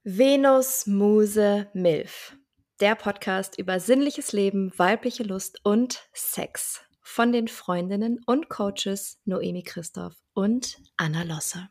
Venus, Muse, Milf. Der Podcast über sinnliches Leben, weibliche Lust und Sex. Von den Freundinnen und Coaches Noemi Christoph und Anna Losse.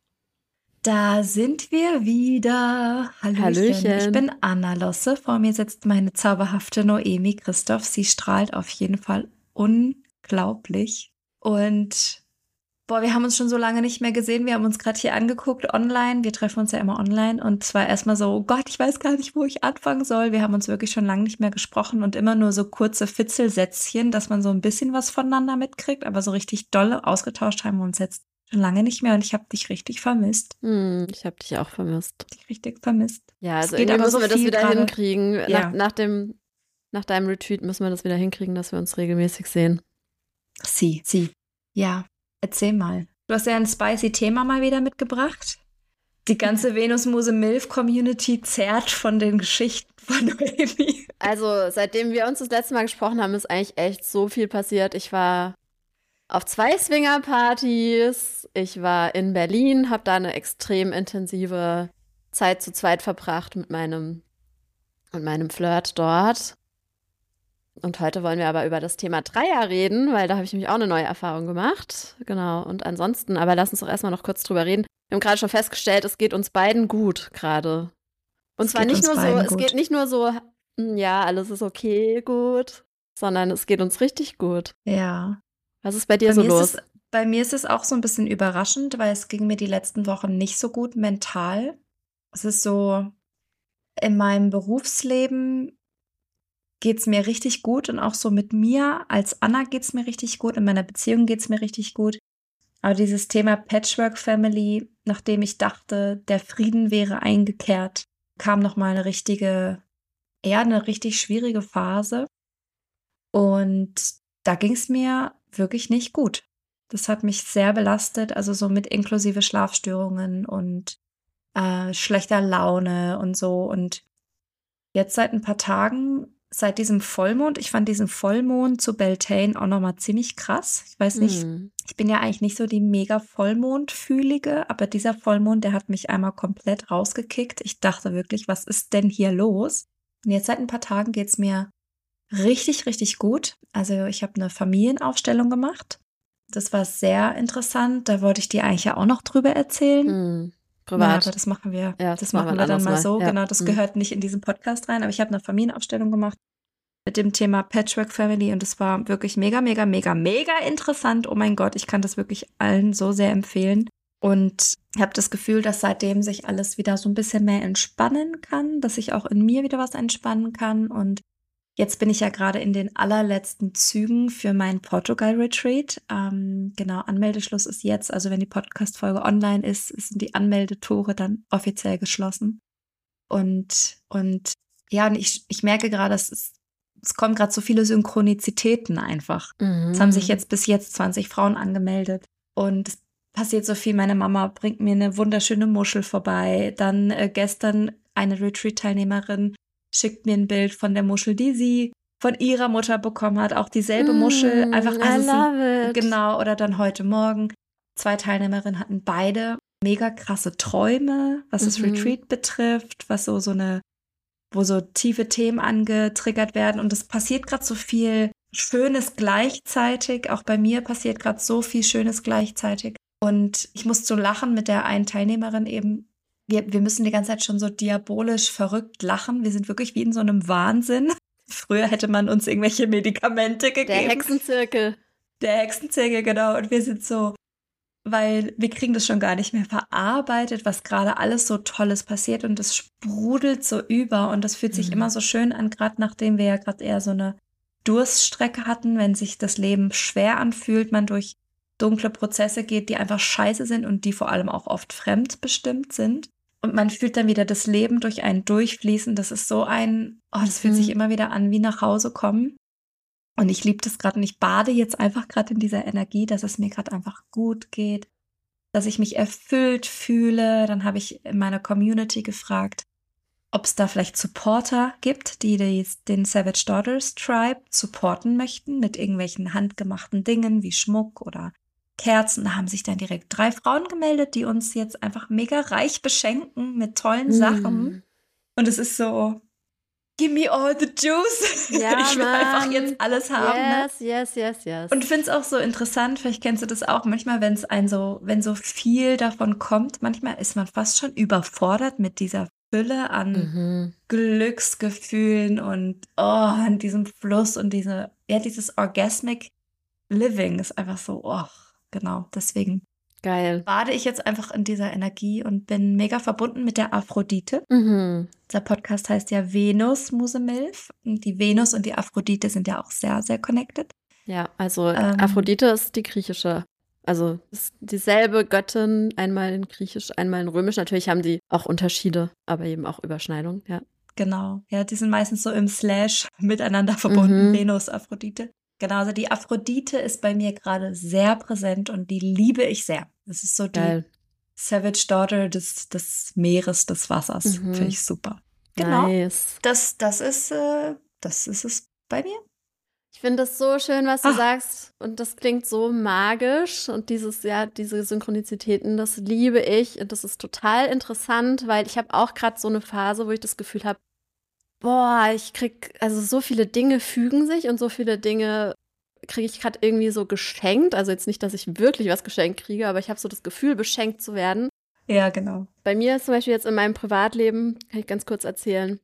Da sind wir wieder. Hallöchen. Ich bin Anna Losse. Vor mir sitzt meine zauberhafte Noemi Christoph. Sie strahlt auf jeden Fall unglaublich. Und wir haben uns schon so lange nicht mehr gesehen. Wir haben uns gerade hier angeguckt online. Wir treffen uns ja immer online. Und zwar erstmal so, oh Gott, ich weiß gar nicht, wo ich anfangen soll. Wir haben uns wirklich schon lange nicht mehr gesprochen und immer nur so kurze Fitzelsätzchen, dass man so ein bisschen was voneinander mitkriegt. Aber so richtig dolle ausgetauscht haben wir uns jetzt schon lange nicht mehr. Und ich habe dich richtig vermisst. Ich habe dich auch vermisst. Richtig vermisst. Ja, also irgendwie müssen wir das wieder hinkriegen. Ja. Nach deinem Retreat müssen wir das wieder hinkriegen, dass wir uns regelmäßig sehen. Sie. Ja. Erzähl mal. Du hast ja ein spicy Thema mal wieder mitgebracht. Die ganze Venus-Muse-Milf-Community zerrt von den Geschichten von Noemi. Also, seitdem wir uns das letzte Mal gesprochen haben, ist eigentlich echt so viel passiert. Ich war auf 2 Swinger-Partys. Ich war in Berlin, habe da eine extrem intensive Zeit zu zweit verbracht mit meinem Flirt dort. Und heute wollen wir aber über das Thema Dreier reden, weil da habe ich nämlich auch eine neue Erfahrung gemacht. Genau, und ansonsten, aber lass uns doch erstmal noch kurz drüber reden. Wir haben gerade schon festgestellt, es geht uns beiden gut gerade. Und zwar nicht nur so, es geht nicht nur so, ja, alles ist okay, gut, sondern es geht uns richtig gut. Ja. Was ist bei dir so los? Bei mir ist es auch so ein bisschen überraschend, weil es ging mir die letzten Wochen nicht so gut mental. Es ist so, in meinem Berufsleben geht es mir richtig gut und auch so mit mir als Anna geht es mir richtig gut, in meiner Beziehung geht es mir richtig gut. Aber dieses Thema Patchwork Family, nachdem ich dachte, der Frieden wäre eingekehrt, kam nochmal eine richtig schwierige Phase. Und da ging es mir wirklich nicht gut. Das hat mich sehr belastet, also so mit inklusive Schlafstörungen und schlechter Laune und so. Und jetzt seit ein paar Tagen, seit diesem Vollmond, ich fand diesen Vollmond zu Beltane auch nochmal ziemlich krass. Ich weiß nicht, ich bin ja eigentlich nicht so die mega Vollmondfühlige, aber dieser Vollmond, der hat mich einmal komplett rausgekickt. Ich dachte wirklich, was ist denn hier los? Und jetzt seit ein paar Tagen geht es mir richtig, richtig gut. Also ich habe eine Familienaufstellung gemacht. Das war sehr interessant. Da wollte ich dir eigentlich ja auch noch drüber erzählen. Privat. Ja, aber das machen wir. Ja, das machen wir dann mal so. Ja. Genau, das gehört nicht in diesen Podcast rein. Aber ich habe eine Familienaufstellung gemacht mit dem Thema Patchwork Family und es war wirklich mega, mega, mega, mega interessant. Oh mein Gott, ich kann das wirklich allen so sehr empfehlen. Und ich habe das Gefühl, dass seitdem sich alles wieder so ein bisschen mehr entspannen kann, dass ich auch in mir wieder was entspannen kann. Und jetzt bin ich ja gerade in den allerletzten Zügen für mein Portugal-Retreat. Genau, Anmeldeschluss ist jetzt. Also wenn die Podcast-Folge online ist, sind die Anmeldetore dann offiziell geschlossen. Und ich merke gerade, es kommen gerade so viele Synchronizitäten einfach. Es haben sich bis jetzt 20 Frauen angemeldet. Und es passiert so viel. Meine Mama bringt mir eine wunderschöne Muschel vorbei. Dann gestern eine Retreat-Teilnehmerin schickt mir ein Bild von der Muschel, die sie von ihrer Mutter bekommen hat. Auch dieselbe Muschel. Einfach, genau, oder dann heute Morgen. 2 Teilnehmerinnen hatten beide mega krasse Träume, was das Retreat betrifft, was wo so tiefe Themen angetriggert werden. Und es passiert gerade so viel Schönes gleichzeitig. Auch bei mir passiert gerade so viel Schönes gleichzeitig. Und ich musste so lachen mit der einen Teilnehmerin eben. Wir müssen die ganze Zeit schon so diabolisch verrückt lachen. Wir sind wirklich wie in so einem Wahnsinn. Früher hätte man uns irgendwelche Medikamente gegeben. Der Hexenzirkel, genau. Und wir sind so, weil wir kriegen das schon gar nicht mehr verarbeitet, was gerade alles so Tolles passiert. Und das sprudelt so über. Und das fühlt sich immer so schön an, gerade nachdem wir ja gerade eher so eine Durststrecke hatten, wenn sich das Leben schwer anfühlt, man durch dunkle Prozesse geht, die einfach scheiße sind und die vor allem auch oft fremdbestimmt sind. Und man fühlt dann wieder das Leben durch einen durchfließen. Das ist so das fühlt sich immer wieder an wie nach Hause kommen. Und ich liebe das gerade und ich bade jetzt einfach gerade in dieser Energie, dass es mir gerade einfach gut geht, dass ich mich erfüllt fühle. Dann habe ich in meiner Community gefragt, ob es da vielleicht Supporter gibt, die den Savage Daughters Tribe supporten möchten mit irgendwelchen handgemachten Dingen wie Schmuck oder Kerzen. Da haben sich dann direkt 3 Frauen gemeldet, die uns jetzt einfach mega reich beschenken mit tollen Sachen. Und es ist so, give me all the juice. Ja, ich will einfach jetzt alles haben. Yes. Und finde es auch so interessant, vielleicht kennst du das auch, manchmal, wenn so viel davon kommt, manchmal ist man fast schon überfordert mit dieser Fülle an Glücksgefühlen und an diesem Fluss und dieses Orgasmic Living ist einfach so, genau, deswegen geil. bade ich jetzt einfach in dieser Energie und bin mega verbunden mit der Aphrodite. Der Podcast heißt ja Venus, Muse Milf. Und die Venus und die Aphrodite sind ja auch sehr, sehr connected. Ja, also Aphrodite ist die griechische, also ist dieselbe Göttin, einmal in griechisch, einmal in römisch. Natürlich haben die auch Unterschiede, aber eben auch Überschneidungen, ja. Genau, ja, die sind meistens so im Slash miteinander verbunden, Venus, Aphrodite. Genau, also die Aphrodite ist bei mir gerade sehr präsent und die liebe ich sehr. Das ist so die Savage Daughter des Meeres, des Wassers. Finde ich super. Genau. Nice. Das ist es bei mir. Ich finde es so schön, was du sagst. Und das klingt so magisch. Und diese Synchronizitäten, das liebe ich. Und das ist total interessant, weil ich habe auch gerade so eine Phase, wo ich das Gefühl habe, ich krieg, also so viele Dinge fügen sich und so viele Dinge kriege ich gerade irgendwie so geschenkt. Also jetzt nicht, dass ich wirklich was geschenkt kriege, aber ich habe so das Gefühl, beschenkt zu werden. Ja, genau. Bei mir ist zum Beispiel jetzt in meinem Privatleben, kann ich ganz kurz erzählen,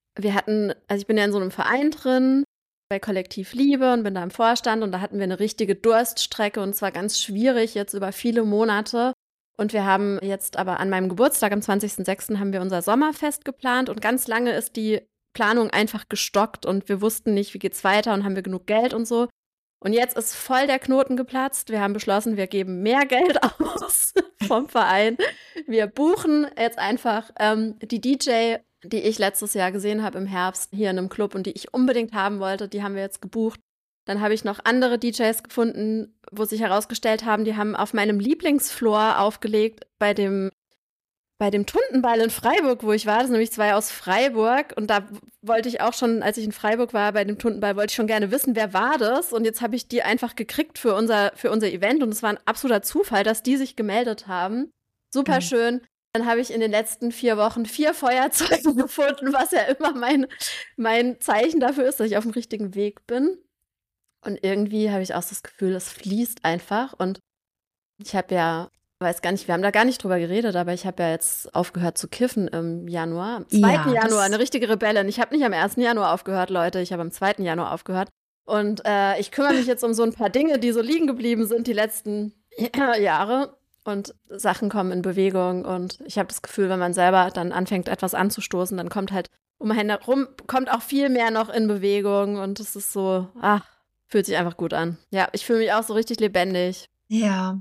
ich bin ja in so einem Verein drin, bei Kollektiv Liebe und bin da im Vorstand und da hatten wir eine richtige Durststrecke und zwar ganz schwierig jetzt über viele Monate. Und wir haben jetzt aber an meinem Geburtstag am 20.06. haben wir unser Sommerfest geplant und ganz lange ist die Planung einfach gestockt und wir wussten nicht, wie geht's weiter und haben wir genug Geld und so. Und jetzt ist voll der Knoten geplatzt. Wir haben beschlossen, wir geben mehr Geld aus vom Verein. Wir buchen jetzt einfach die DJ, die ich letztes Jahr gesehen habe im Herbst hier in einem Club und die ich unbedingt haben wollte, die haben wir jetzt gebucht. Dann habe ich noch andere DJs gefunden, wo sich herausgestellt haben, die haben auf meinem Lieblingsfloor aufgelegt bei dem Tuntenball in Freiburg, wo ich war. Das sind nämlich 2 aus Freiburg. Und da wollte ich auch schon, als ich in Freiburg war, bei dem Tuntenball, wollte ich schon gerne wissen, wer war das? Und jetzt habe ich die einfach gekriegt für unser Event. Und es war ein absoluter Zufall, dass die sich gemeldet haben. Super schön. Dann habe ich in den letzten 4 Wochen 4 Feuerzeuge gefunden, was ja immer mein Zeichen dafür ist, dass ich auf dem richtigen Weg bin. Und irgendwie habe ich auch das Gefühl, es fließt einfach. Und ich habe weiß gar nicht, wir haben da gar nicht drüber geredet, aber ich habe ja jetzt aufgehört zu kiffen im Januar. Am 2. Januar, eine richtige Rebellin. Ich habe nicht am 1. Januar aufgehört, Leute. Ich habe am 2. Januar aufgehört. Und ich kümmere mich jetzt um so ein paar Dinge, die so liegen geblieben sind die letzten Jahre. Und Sachen kommen in Bewegung. Und ich habe das Gefühl, wenn man selber dann anfängt, etwas anzustoßen, dann kommt halt kommt auch viel mehr noch in Bewegung. Und es ist so, fühlt sich einfach gut an. Ja, ich fühle mich auch so richtig lebendig. Ja.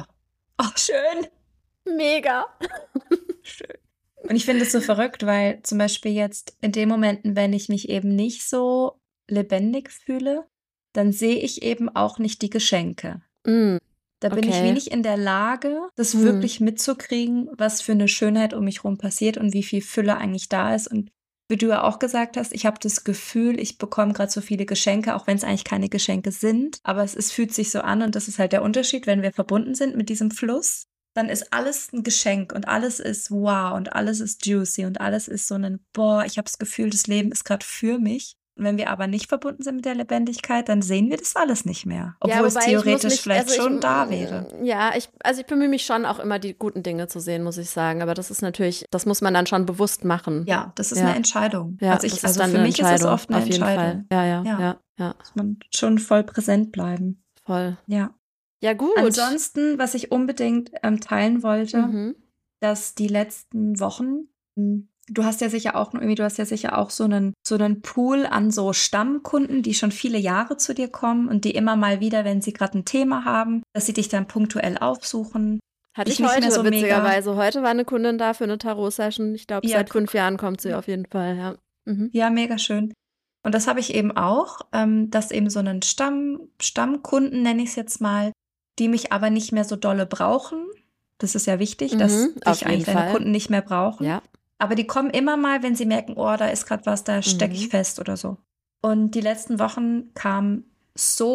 Schön. Mega. Schön. Und ich finde es so verrückt, weil zum Beispiel jetzt in den Momenten, wenn ich mich eben nicht so lebendig fühle, dann sehe ich eben auch nicht die Geschenke. Da bin ich wenig in der Lage, das wirklich mitzukriegen, was für eine Schönheit um mich rum passiert und wie viel Fülle eigentlich da ist. Und wie du ja auch gesagt hast, ich habe das Gefühl, ich bekomme gerade so viele Geschenke, auch wenn es eigentlich keine Geschenke sind. Aber es fühlt sich so an und das ist halt der Unterschied, wenn wir verbunden sind mit diesem Fluss, dann ist alles ein Geschenk und alles ist wow und alles ist juicy und alles ist so ich habe das Gefühl, das Leben ist gerade für mich. Und wenn wir aber nicht verbunden sind mit der Lebendigkeit, dann sehen wir das alles nicht mehr. Obwohl es theoretisch vielleicht schon da wäre. Ja, ich bemühe mich schon auch immer, die guten Dinge zu sehen, muss ich sagen. Aber das ist natürlich, das muss man dann schon bewusst machen. Ja, das ist eine Entscheidung. Ja, also für mich ist es oft eine auf jeden Entscheidung. Fall. Ja. Muss man schon voll präsent bleiben. Voll. Ja. Ja, gut. Ansonsten, was ich unbedingt teilen wollte, dass die letzten Wochen du hast ja sicher auch so einen Pool an so Stammkunden, die schon viele Jahre zu dir kommen und die immer mal wieder, wenn sie gerade ein Thema haben, dass sie dich dann punktuell aufsuchen. Hatte ich heute so witzigerweise. Heute war eine Kundin da für eine Tarot-Session. Ich glaube, seit 5 Jahren kommt sie auf jeden Fall, ja. Ja, mega schön. Und das habe ich eben auch, dass eben so einen Stammkunden, nenne ich es jetzt mal, die mich aber nicht mehr so dolle brauchen. Das ist ja wichtig, dass dich eigentlich deine Kunden nicht mehr brauchen. Ja. Aber die kommen immer mal, wenn sie merken, da ist gerade was, da stecke ich fest oder so. Und die letzten Wochen kam so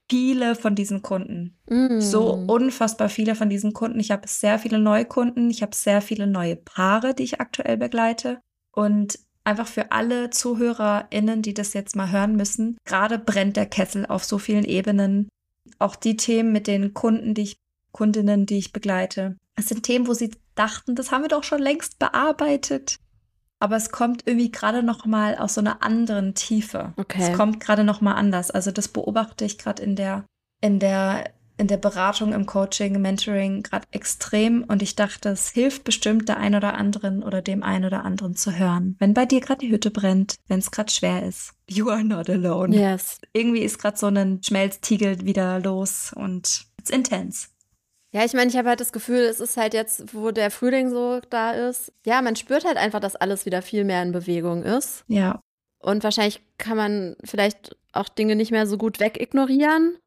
viele von diesen Kunden. Mm. So unfassbar viele von diesen Kunden. Ich habe sehr viele Neukunden. Ich habe sehr viele neue Paare, die ich aktuell begleite. Und einfach für alle ZuhörerInnen, die das jetzt mal hören müssen, gerade brennt der Kessel auf so vielen Ebenen. Auch die Themen mit den Kundinnen, die ich begleite. Es sind Themen, wo sie dachten, das haben wir doch schon längst bearbeitet. Aber es kommt irgendwie gerade noch mal aus so einer anderen Tiefe. Okay. Es kommt gerade noch mal anders. Also das beobachte ich gerade in der Beratung, im Coaching, im Mentoring gerade extrem. Und ich dachte, es hilft bestimmt der ein oder anderen oder dem einen oder anderen zu hören. Wenn bei dir gerade die Hütte brennt, wenn es gerade schwer ist. You are not alone. Yes. Irgendwie ist gerade so ein Schmelztiegel wieder los und it's intense. Ja, ich meine, ich habe halt das Gefühl, es ist halt jetzt, wo der Frühling so da ist. Ja, man spürt halt einfach, dass alles wieder viel mehr in Bewegung ist. Ja. Und wahrscheinlich kann man vielleicht auch Dinge nicht mehr so gut wegignorieren,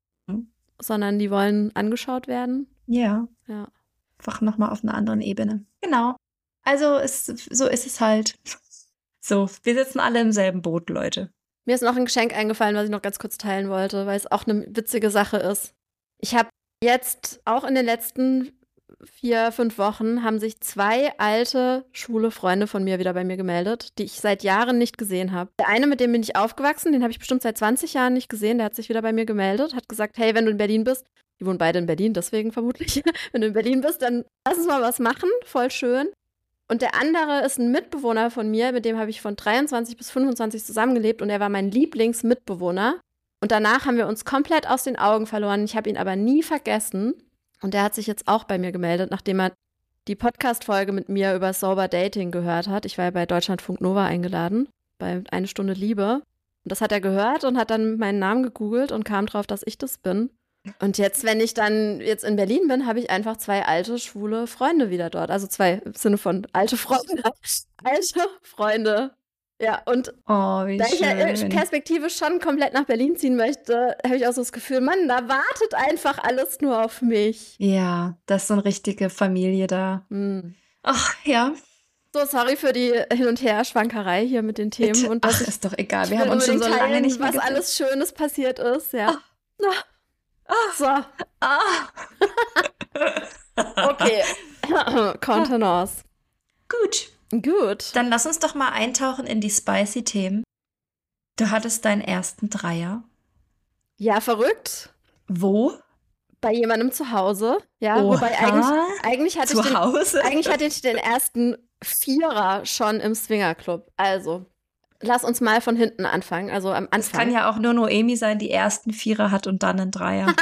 sondern die wollen angeschaut werden. Ja. Ja. Einfach nochmal auf einer anderen Ebene. Genau. Also so ist es halt. So, wir sitzen alle im selben Boot, Leute. Mir ist noch ein Geschenk eingefallen, was ich noch ganz kurz teilen wollte, weil es auch eine witzige Sache ist. Ich habe jetzt auch in den letzten 4-5 Wochen haben sich 2 alte Schule-Freunde von mir wieder bei mir gemeldet, die ich seit Jahren nicht gesehen habe. Der eine, mit dem bin ich aufgewachsen, den habe ich bestimmt seit 20 Jahren nicht gesehen, der hat sich wieder bei mir gemeldet, hat gesagt, hey, wenn du in Berlin bist, die wohnen beide in Berlin, deswegen vermutlich, wenn du in Berlin bist, dann lass uns mal was machen, voll schön. Und der andere ist ein Mitbewohner von mir, mit dem habe ich von 23 bis 25 zusammengelebt und er war mein Lieblingsmitbewohner. Und danach haben wir uns komplett aus den Augen verloren. Ich habe ihn aber nie vergessen. Und der hat sich jetzt auch bei mir gemeldet, nachdem er die Podcast-Folge mit mir über Sober Dating gehört hat. Ich war ja bei Deutschlandfunk Nova eingeladen, bei Eine Stunde Liebe. Und das hat er gehört und hat dann meinen Namen gegoogelt und kam drauf, dass ich das bin. Und jetzt, wenn ich dann jetzt in Berlin bin, habe ich einfach 2 alte, schwule Freunde wieder dort. Also 2 im Sinne von alte Freunde. Alte Freunde. Ja, und wie da ich ja schön. perspektivisch schon komplett nach Berlin ziehen möchte, habe ich auch so das Gefühl, Mann, da wartet einfach alles nur auf mich. Ja, das ist so eine richtige Familie da. Ach, ja. So, sorry für die Hin- und Her-Schwankerei hier mit den Themen. Bitte. Und dass ist doch egal. ich Wir haben uns schon so unbedingt lange teilen, nicht mehr was gesehen. alles Schönes passiert ist, ja. So, okay. Contenance. Gut. Gut. Dann lass uns doch mal eintauchen in die spicy Themen. Du hattest deinen ersten Dreier. Ja, verrückt. Wo? Bei jemandem zu Hause. Ja, Oha. wobei eigentlich hatte Zu Hause? Eigentlich hatte ich den ersten Vierer schon im Swingerclub. Also, lass uns mal von hinten anfangen. Also am Anfang. Es kann ja auch nur Noemi sein, die ersten Vierer hat und dann einen Dreier.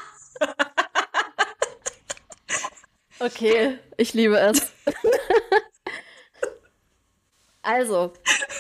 Okay, ich liebe es. Also,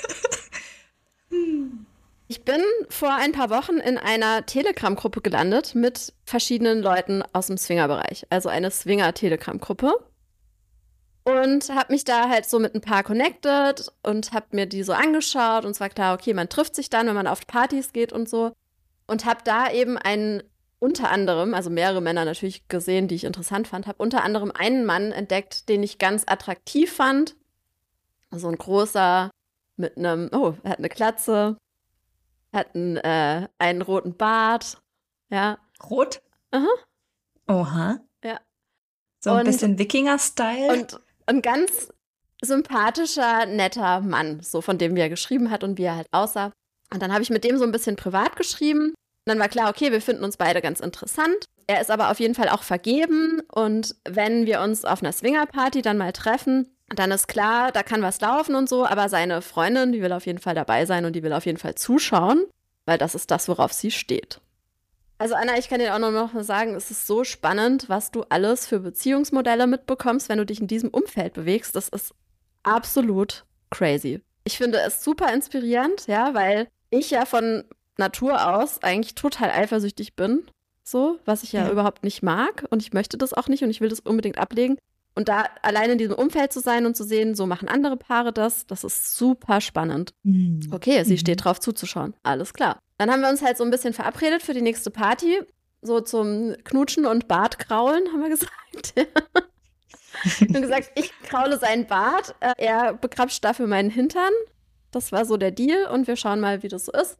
ich bin vor ein paar Wochen in einer Telegram-Gruppe gelandet mit verschiedenen Leuten aus dem Swinger-Bereich. Also eine Swinger-Telegram-Gruppe. Und habe mich da halt so mit ein paar connected und habe mir die so angeschaut. Und es war klar, okay, man trifft sich dann, wenn man auf Partys geht und so. Und habe da eben unter anderem, also mehrere Männer natürlich gesehen, die ich interessant fand, habe unter anderem einen Mann entdeckt, den ich ganz attraktiv fand. So ein großer mit er hat eine Glatze, hat einen roten Bart, ja. Rot? Aha. Oha. Ja. So ein bisschen Wikinger-Style. Und ein ganz sympathischer, netter Mann, so von dem, wie er geschrieben hat und wie er halt aussah. Und dann habe ich mit dem so ein bisschen privat geschrieben. Und dann war klar, okay, wir finden uns beide ganz interessant. Er ist aber auf jeden Fall auch vergeben. Und wenn wir uns auf einer Swingerparty dann mal treffen, dann ist klar, da kann was laufen und so. Aber seine Freundin, die will auf jeden Fall dabei sein und die will auf jeden Fall zuschauen, weil das ist das, worauf sie steht. Also Anna, ich kann dir auch noch mal sagen, es ist so spannend, was du alles für Beziehungsmodelle mitbekommst, wenn du dich in diesem Umfeld bewegst. Das ist absolut crazy. Ich finde es super inspirierend, ja, weil ich ja von Natur aus eigentlich total eifersüchtig bin, so, was ich ja überhaupt nicht mag und ich möchte das auch nicht und ich will das unbedingt ablegen. Und da allein in diesem Umfeld zu sein und zu sehen, so machen andere Paare das ist super spannend. Okay, sie steht drauf zuzuschauen. Alles klar. Dann haben wir uns halt so ein bisschen verabredet für die nächste Party. So zum Knutschen und Bartkraulen, haben wir gesagt. Wir haben gesagt, ich kraule seinen Bart, er begrapscht dafür meinen Hintern. Das war so der Deal und wir schauen mal, wie das so ist.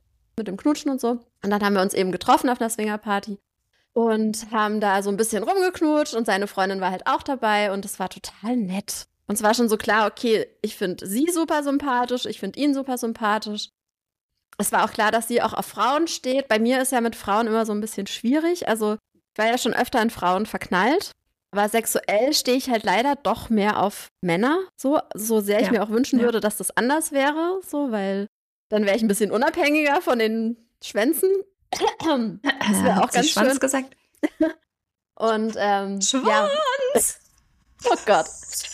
mit dem Knutschen und so. Und dann haben wir uns eben getroffen auf einer Swingerparty und haben da so ein bisschen rumgeknutscht und seine Freundin war halt auch dabei und es war total nett. Und es war schon so klar, okay, ich finde sie super sympathisch, ich finde ihn super sympathisch. Es war auch klar, dass sie auch auf Frauen steht. Bei mir ist ja mit Frauen immer so ein bisschen schwierig. Also ich war ja schon öfter in Frauen verknallt. Aber sexuell stehe ich halt leider doch mehr auf Männer. So sehr ich mir auch wünschen würde, dass das anders wäre. So, weil dann wäre ich ein bisschen unabhängiger von den Schwänzen. Das wäre auch ganz schön. Schwanz gesagt. Und Schwanz! Ja. Oh Gott.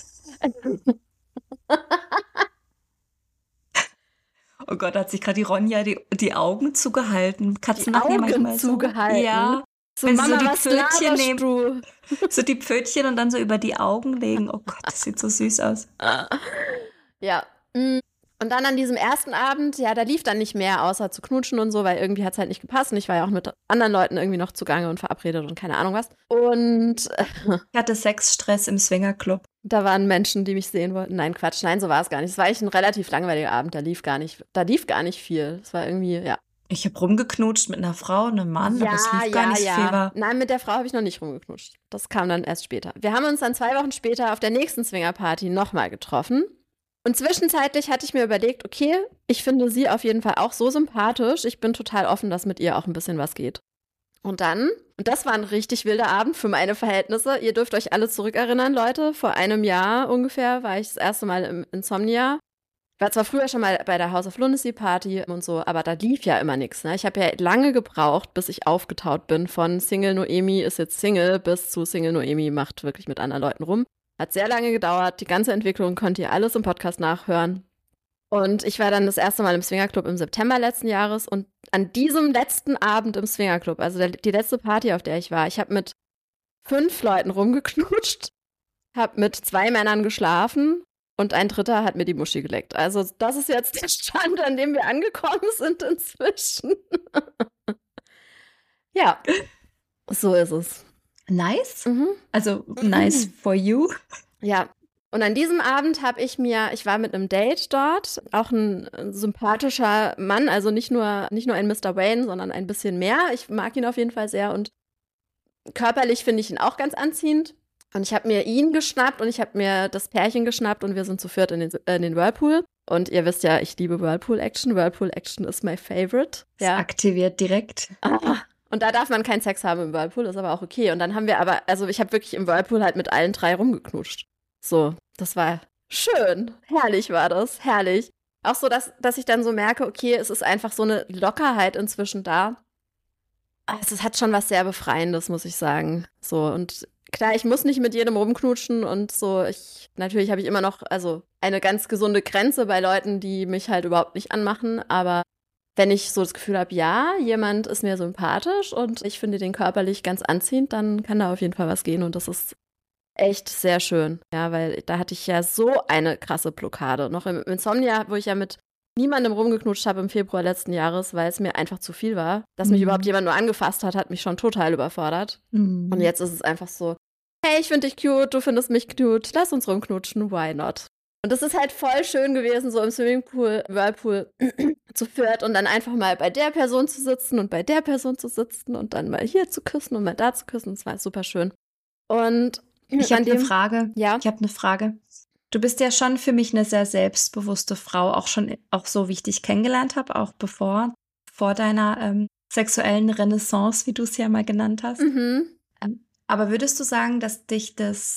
Oh Gott, hat sich gerade die Ronja die Augen zugehalten. Katzen Die machen ja Augen manchmal zugehalten? So. Ja. So, Wenn Mama, sie so die was Pfötchen laberst nehmen, du? so die Pfötchen und dann so über die Augen legen. Oh Gott, das sieht so süß aus. Ja. Und dann an diesem ersten Abend, ja, da lief dann nicht mehr, außer zu knutschen und so, weil irgendwie hat es halt nicht gepasst. Und ich war ja auch mit anderen Leuten irgendwie noch zugange und verabredet und keine Ahnung was. Und Ich hatte Sexstress im Swingerclub. da waren Menschen, die mich sehen wollten. Nein, Quatsch, nein, so war es gar nicht. Es war eigentlich ein relativ langweiliger Abend, da lief gar nicht viel. Es war irgendwie, ja. Ich habe rumgeknutscht mit einer Frau, einem Mann, aber es lief gar nicht viel. War Nein, mit der Frau habe ich noch nicht rumgeknutscht. Das kam dann erst später. Wir haben uns dann 2 Wochen später auf der nächsten Swingerparty nochmal getroffen. Und zwischenzeitlich hatte ich mir überlegt, okay, ich finde sie auf jeden Fall auch so sympathisch. Ich bin total offen, dass mit ihr auch ein bisschen was geht. Und das war ein richtig wilder Abend für meine Verhältnisse. Ihr dürft euch alle zurückerinnern, Leute. Vor einem Jahr ungefähr war ich das erste Mal im Insomnia. Ich war zwar früher schon mal bei der House of Lunacy Party und so, aber da lief ja immer nichts. Ne? Ich habe ja lange gebraucht, bis ich aufgetaut bin. Von Single Noemi ist jetzt Single bis zu Single Noemi macht wirklich mit anderen Leuten rum. Hat sehr lange gedauert. Die ganze Entwicklung könnt ihr alles im Podcast nachhören. Und ich war dann das erste Mal im Swingerclub im September letzten Jahres. Und an diesem letzten Abend im Swingerclub, also die letzte Party, auf der ich war, ich habe mit 5 Leuten rumgeknutscht, habe mit 2 Männern geschlafen und ein dritter hat mir die Muschi geleckt. Also das ist jetzt der Stand, an dem wir angekommen sind inzwischen. Ja, so ist es. nice. Mhm. Also nice for you. Ja, und an diesem Abend ich war mit einem Date dort, auch ein sympathischer Mann, also nicht nur ein Mr. Wayne, sondern ein bisschen mehr. Ich mag ihn auf jeden Fall sehr und körperlich finde ich ihn auch ganz anziehend. Und ich habe mir ihn geschnappt und ich habe mir das Pärchen geschnappt und wir sind zu 4 in den Whirlpool. Und ihr wisst ja, ich liebe Whirlpool-Action. Whirlpool-Action ist my favorite. Ja. Ist aktiviert direkt. Und da darf man keinen Sex haben im Whirlpool, ist aber auch okay. Und dann haben wir ich habe wirklich im Whirlpool halt mit allen 3 rumgeknutscht. So, das war schön. Herrlich war das, herrlich. Auch so, dass ich dann so merke, okay, es ist einfach so eine Lockerheit inzwischen da. Also es hat schon was sehr Befreiendes, muss ich sagen. So, und klar, ich muss nicht mit jedem rumknutschen und so. Natürlich habe ich immer noch eine ganz gesunde Grenze bei Leuten, die mich halt überhaupt nicht anmachen. Aber wenn ich so das Gefühl habe, ja, jemand ist mir sympathisch und ich finde den körperlich ganz anziehend, dann kann da auf jeden Fall was gehen. Und das ist echt sehr schön. Ja, weil da hatte ich ja so eine krasse Blockade. Noch im Insomnia, wo ich ja mit niemandem rumgeknutscht habe im Februar letzten Jahres, weil es mir einfach zu viel war. Dass mich überhaupt jemand nur angefasst hat mich schon total überfordert. Und jetzt ist es einfach so, hey, ich finde dich cute, du findest mich cute, lass uns rumknutschen, why not? Und das ist halt voll schön gewesen, so im Swimmingpool, Whirlpool zu 4 und dann einfach mal bei der Person zu sitzen und bei der Person zu sitzen und dann mal hier zu küssen und mal da zu küssen. Das war super schön. Und ich habe eine Frage. Ja. Ich habe eine Frage. Du bist ja schon für mich eine sehr selbstbewusste Frau, auch so wie ich dich kennengelernt habe, auch vor deiner sexuellen Renaissance, wie du es ja mal genannt hast. Aber würdest du sagen, dass dich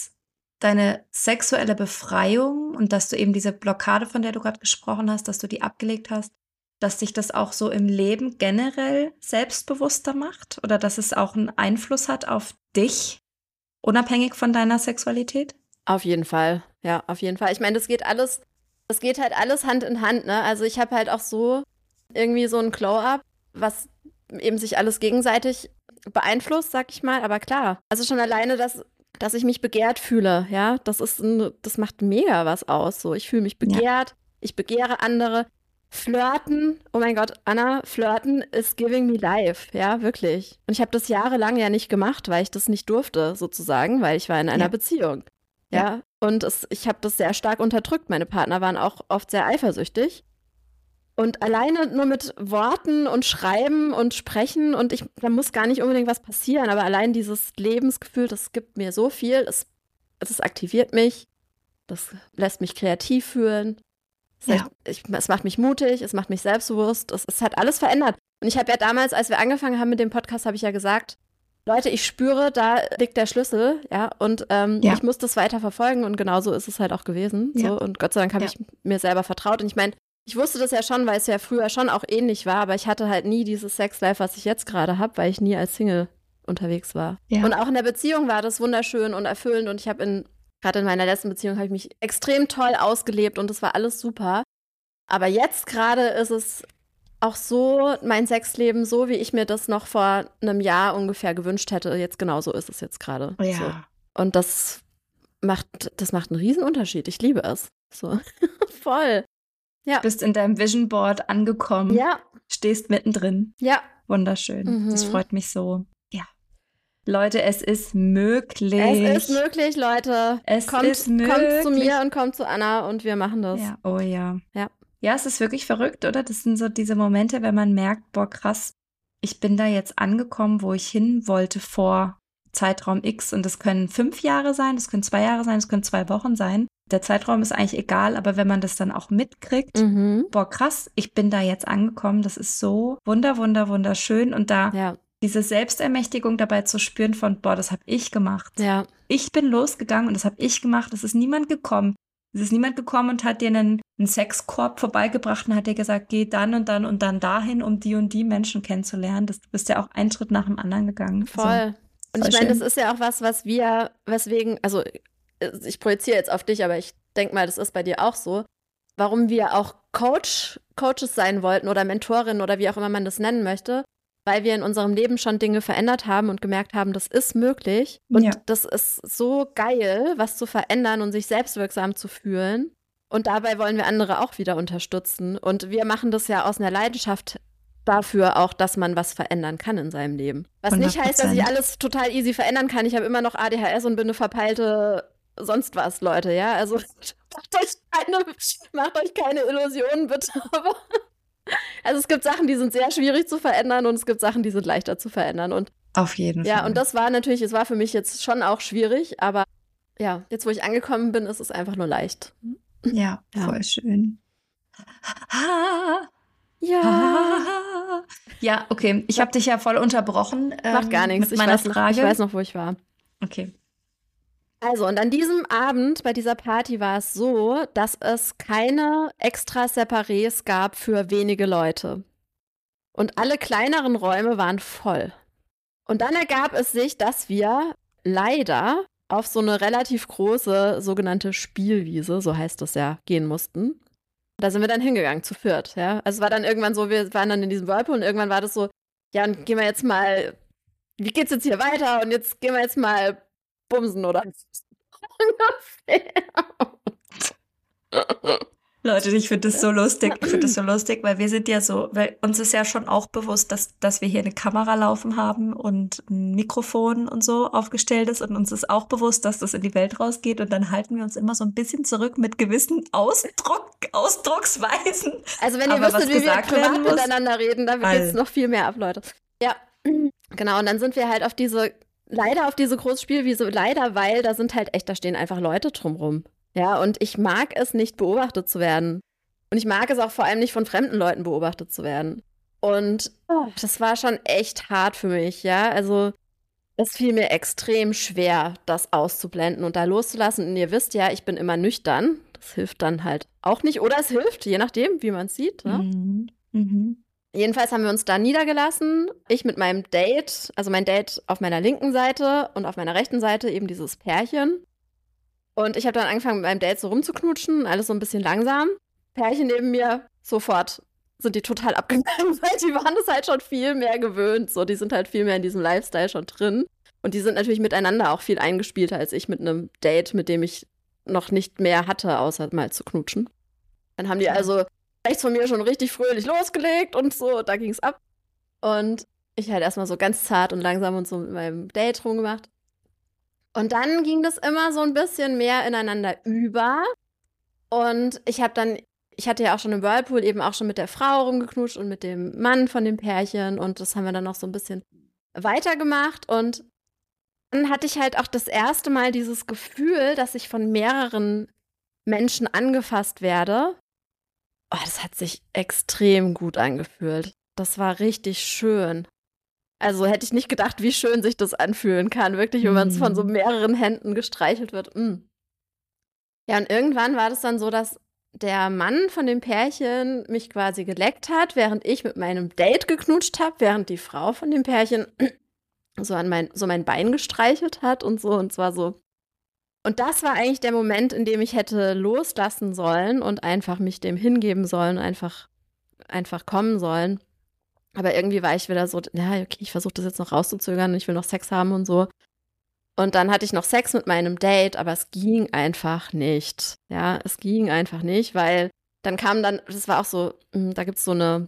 deine sexuelle Befreiung und dass du eben diese Blockade, von der du gerade gesprochen hast, dass du die abgelegt hast, dass dich das auch so im Leben generell selbstbewusster macht oder dass es auch einen Einfluss hat auf dich, unabhängig von deiner Sexualität? Auf jeden Fall, ja, auf jeden Fall. Ich meine, das geht halt alles Hand in Hand, ne? Also ich habe halt auch so irgendwie so ein Glow-up, was eben sich alles gegenseitig beeinflusst, sag ich mal. Aber klar, also schon alleine, dass ich mich begehrt fühle, ja, das macht mega was aus. So, ich fühle mich begehrt, ich begehre andere. Flirten, oh mein Gott, Anna, Flirten is giving me life, ja, wirklich. Und ich habe das jahrelang ja nicht gemacht, weil ich das nicht durfte, sozusagen, weil ich war in einer Beziehung. Ja, und ich habe das sehr stark unterdrückt. Meine Partner waren auch oft sehr eifersüchtig. Und alleine nur mit Worten und Schreiben und Sprechen und da muss gar nicht unbedingt was passieren, aber allein dieses Lebensgefühl, das gibt mir so viel, es aktiviert mich, das lässt mich kreativ fühlen, es macht mich mutig, es macht mich selbstbewusst, es hat alles verändert. Und ich habe ja damals, als wir angefangen haben mit dem Podcast, habe ich ja gesagt, Leute, ich spüre, da liegt der Schlüssel, ja, und ich muss das weiter verfolgen und genauso ist es halt auch gewesen. So, und Gott sei Dank habe ich mir selber vertraut. Und ich meine, ich wusste das ja schon, weil es ja früher schon auch ähnlich war, aber ich hatte halt nie dieses Sexlife, was ich jetzt gerade habe, weil ich nie als Single unterwegs war. Ja. Und auch in der Beziehung war das wunderschön und erfüllend und ich habe gerade in meiner letzten Beziehung habe ich mich extrem toll ausgelebt und das war alles super. Aber jetzt gerade ist es auch so, mein Sexleben, so wie ich mir das noch vor einem Jahr ungefähr gewünscht hätte, jetzt genauso ist es jetzt gerade. Ja. So. Und das macht einen riesen Unterschied. Ich liebe es. So. Voll. Ja. Bist in deinem Vision Board angekommen. Ja. Stehst mittendrin. Ja. Wunderschön. Das freut mich so. Ja. Leute, es ist möglich. Es ist möglich, Leute. Kommt zu mir und kommt zu Anna und wir machen das. Ja. Oh ja. Ja. Ja, es ist wirklich verrückt, oder? Das sind so diese Momente, wenn man merkt, boah, krass, ich bin da jetzt angekommen, wo ich hin wollte vor Zeitraum X. Und das können 5 Jahre sein, das können 2 Jahre sein, das können 2 Wochen sein. Der Zeitraum ist eigentlich egal, aber wenn man das dann auch mitkriegt, boah, krass, ich bin da jetzt angekommen, das ist so wunderschön. Und da diese Selbstermächtigung dabei zu spüren von, boah, das habe ich gemacht. Ja. Ich bin losgegangen und das habe ich gemacht, es ist niemand gekommen. Es ist niemand gekommen und hat dir einen Sexkorb vorbeigebracht und hat dir gesagt, geh dann und dann und dann dahin, um die und die Menschen kennenzulernen. Du bist ja auch einen Schritt nach dem anderen gegangen. Voll. Und ich meine, das ist ja auch weswegen, also ich projiziere jetzt auf dich, aber ich denke mal, das ist bei dir auch so, warum wir auch Coaches sein wollten oder Mentorinnen oder wie auch immer man das nennen möchte, weil wir in unserem Leben schon Dinge verändert haben und gemerkt haben, das ist möglich. Und das ist so geil, was zu verändern und sich selbstwirksam zu fühlen. Und dabei wollen wir andere auch wieder unterstützen. Und wir machen das ja aus einer Leidenschaft dafür auch, dass man was verändern kann in seinem Leben. Was 100%. Nicht heißt, dass ich alles total easy verändern kann. Ich habe immer noch ADHS und bin eine verpeilte sonst was, Leute, ja? Also macht euch keine Illusionen, bitte. Also es gibt Sachen, die sind sehr schwierig zu verändern und es gibt Sachen, die sind leichter zu verändern. Und auf jeden Fall. Ja, und das war natürlich, es war für mich jetzt schon auch schwierig, aber ja, jetzt wo ich angekommen bin, ist es einfach nur leicht. Ja, voll schön. Ja. Ja, okay. Ich habe dich ja voll unterbrochen. Macht gar nichts. Mit meiner Frage. Ich weiß noch, wo ich war. Okay. Also, und an diesem Abend bei dieser Party war es so, dass es keine extra Separés gab für wenige Leute. Und alle kleineren Räume waren voll. Und dann ergab es sich, dass wir leider auf so eine relativ große sogenannte Spielwiese, so heißt das ja, gehen mussten. Da sind wir dann hingegangen, zu viert, ja. Also es war dann irgendwann so, wir waren dann in diesem Whirlpool und irgendwann war das so, ja, und gehen wir jetzt mal, wie geht's jetzt hier weiter? Und jetzt gehen wir jetzt mal bumsen, oder? Leute, ich finde das so lustig. Ich finde das so lustig, weil wir sind ja so, weil uns ist ja schon auch bewusst, dass wir hier eine Kamera laufen haben und ein Mikrofon und so aufgestellt ist. Und uns ist auch bewusst, dass das in die Welt rausgeht. Und dann halten wir uns immer so ein bisschen zurück mit gewissen Ausdrucksweisen. Also wenn ihr wüsstet, wie wir privat miteinander reden, dann geht es noch viel mehr ab, Leute. Ja, genau. Und dann sind wir halt leider auf diese große Spielwiese, leider, weil da stehen einfach Leute drumrum. Ja, und ich mag es nicht, beobachtet zu werden. Und ich mag es auch vor allem nicht von fremden Leuten beobachtet zu werden. Und das war schon echt hart für mich, ja. Also es fiel mir extrem schwer, das auszublenden und da loszulassen. Und ihr wisst ja, ich bin immer nüchtern. Das hilft dann halt auch nicht. Oder es hilft, je nachdem, wie man es sieht. Ne? Jedenfalls haben wir uns da niedergelassen. Ich mit meinem Date, also mein Date auf meiner linken Seite und auf meiner rechten Seite eben dieses Pärchen. Und ich habe dann angefangen, mit meinem Date so rumzuknutschen, alles so ein bisschen langsam. Pärchen neben mir, sofort sind die total abgegangen, weil die waren es halt schon viel mehr gewöhnt. So, die sind halt viel mehr in diesem Lifestyle schon drin. Und die sind natürlich miteinander auch viel eingespielter als ich mit einem Date, mit dem ich noch nicht mehr hatte, außer mal zu knutschen. Dann haben die also rechts von mir schon richtig fröhlich losgelegt und so, da ging es ab. Und ich halt erstmal so ganz zart und langsam und so mit meinem Date rumgemacht. Und dann ging das immer so ein bisschen mehr ineinander über. Und ich habe dann ich hatte ja auch schon im Whirlpool eben auch schon mit der Frau rumgeknutscht und mit dem Mann von dem Pärchen und das haben wir dann noch so ein bisschen weitergemacht und dann hatte ich halt auch das erste Mal dieses Gefühl, dass ich von mehreren Menschen angefasst werde. Oh, das hat sich extrem gut angefühlt. Das war richtig schön. Also hätte ich nicht gedacht, wie schön sich das anfühlen kann, wirklich, wenn man es von so mehreren Händen gestreichelt wird. Ja, und irgendwann war das dann so, dass der Mann von dem Pärchen mich quasi geleckt hat, während ich mit meinem Date geknutscht habe, während die Frau von dem Pärchen so mein Bein gestreichelt hat und so. Und zwar so. Und das war eigentlich der Moment, in dem ich hätte loslassen sollen und einfach mich dem hingeben sollen, einfach kommen sollen. Aber irgendwie war ich wieder so, ja, okay, ich versuche das jetzt noch rauszuzögern und ich will noch Sex haben und so. Und dann hatte ich noch Sex mit meinem Date, aber es ging einfach nicht. Ja, es ging einfach nicht, weil dann das war auch so, da gibt es so eine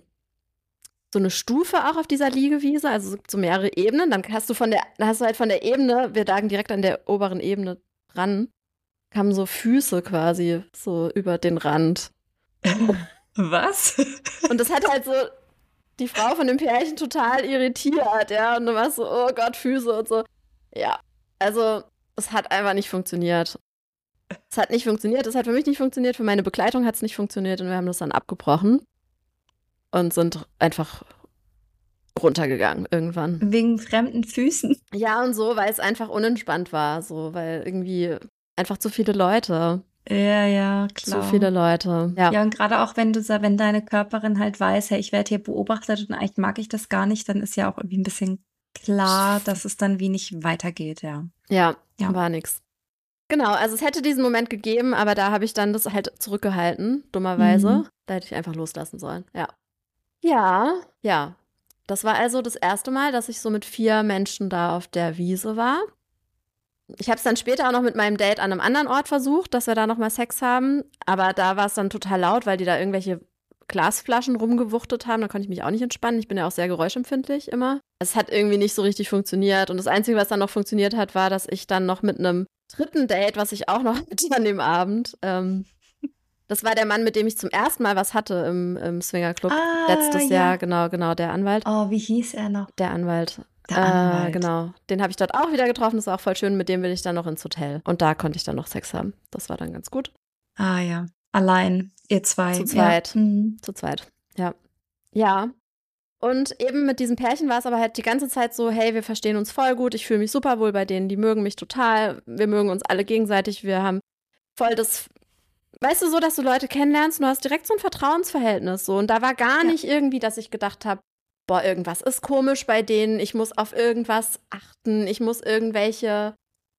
Stufe auch auf dieser Liegewiese, also es gibt so mehrere Ebenen. Dann hast du halt von der Ebene, wir lagen direkt an der oberen Ebene dran, kamen so Füße quasi so über den Rand. Was? Und das hat halt so die Frau von dem Pärchen total irritiert, ja. Und du warst so, oh Gott, Füße und so. Ja, also es hat einfach nicht funktioniert. Es hat nicht funktioniert, es hat für mich nicht funktioniert, für meine Begleitung hat es nicht funktioniert und wir haben das dann abgebrochen und sind einfach runtergegangen irgendwann. Wegen fremden Füßen? Ja, und so, weil es einfach unentspannt war, so, weil irgendwie einfach zu viele Leute. Ja, klar. Zu viele Leute. Ja, und gerade auch wenn deine Körperin halt weiß, hey, ich werde hier beobachtet und eigentlich mag ich das gar nicht, dann ist ja auch irgendwie ein bisschen klar, dass es dann wie nicht weitergeht, ja. Ja, war nix. Genau, also es hätte diesen Moment gegeben, aber da habe ich dann das halt zurückgehalten, dummerweise. Da hätte ich einfach loslassen sollen, ja. Ja. Das war also das erste Mal, dass ich so mit 4 Menschen da auf der Wiese war. Ich habe es dann später auch noch mit meinem Date an einem anderen Ort versucht, dass wir da nochmal Sex haben. Aber da war es dann total laut, weil die da irgendwelche Glasflaschen rumgewuchtet haben. Da konnte ich mich auch nicht entspannen. Ich bin ja auch sehr geräuschempfindlich immer. Es hat irgendwie nicht so richtig funktioniert. Und das Einzige, was dann noch funktioniert hat, war, dass ich dann noch mit einem dritten Date, was ich auch noch hatte an dem Abend, das war der Mann, mit dem ich zum ersten Mal was hatte im Swingerclub. Letztes Jahr, genau, der Anwalt. Oh, wie hieß er noch? Der Anwalt. Genau. Den habe ich dort auch wieder getroffen. Das war auch voll schön. Mit dem will ich dann noch ins Hotel. Und da konnte ich dann noch Sex haben. Das war dann ganz gut. Ah ja. Allein, ihr zwei. Zu zweit. Zu zweit. Ja. Ja. Und eben mit diesem Pärchen war es aber halt die ganze Zeit so, hey, wir verstehen uns voll gut. Ich fühle mich super wohl bei denen. Die mögen mich total. Wir mögen uns alle gegenseitig. Wir haben voll das, weißt du, so, dass du Leute kennenlernst und du hast direkt so ein Vertrauensverhältnis. So. Und da war gar nicht irgendwie, dass ich gedacht habe, boah, irgendwas ist komisch bei denen, ich muss auf irgendwas achten, ich muss auf irgendwelche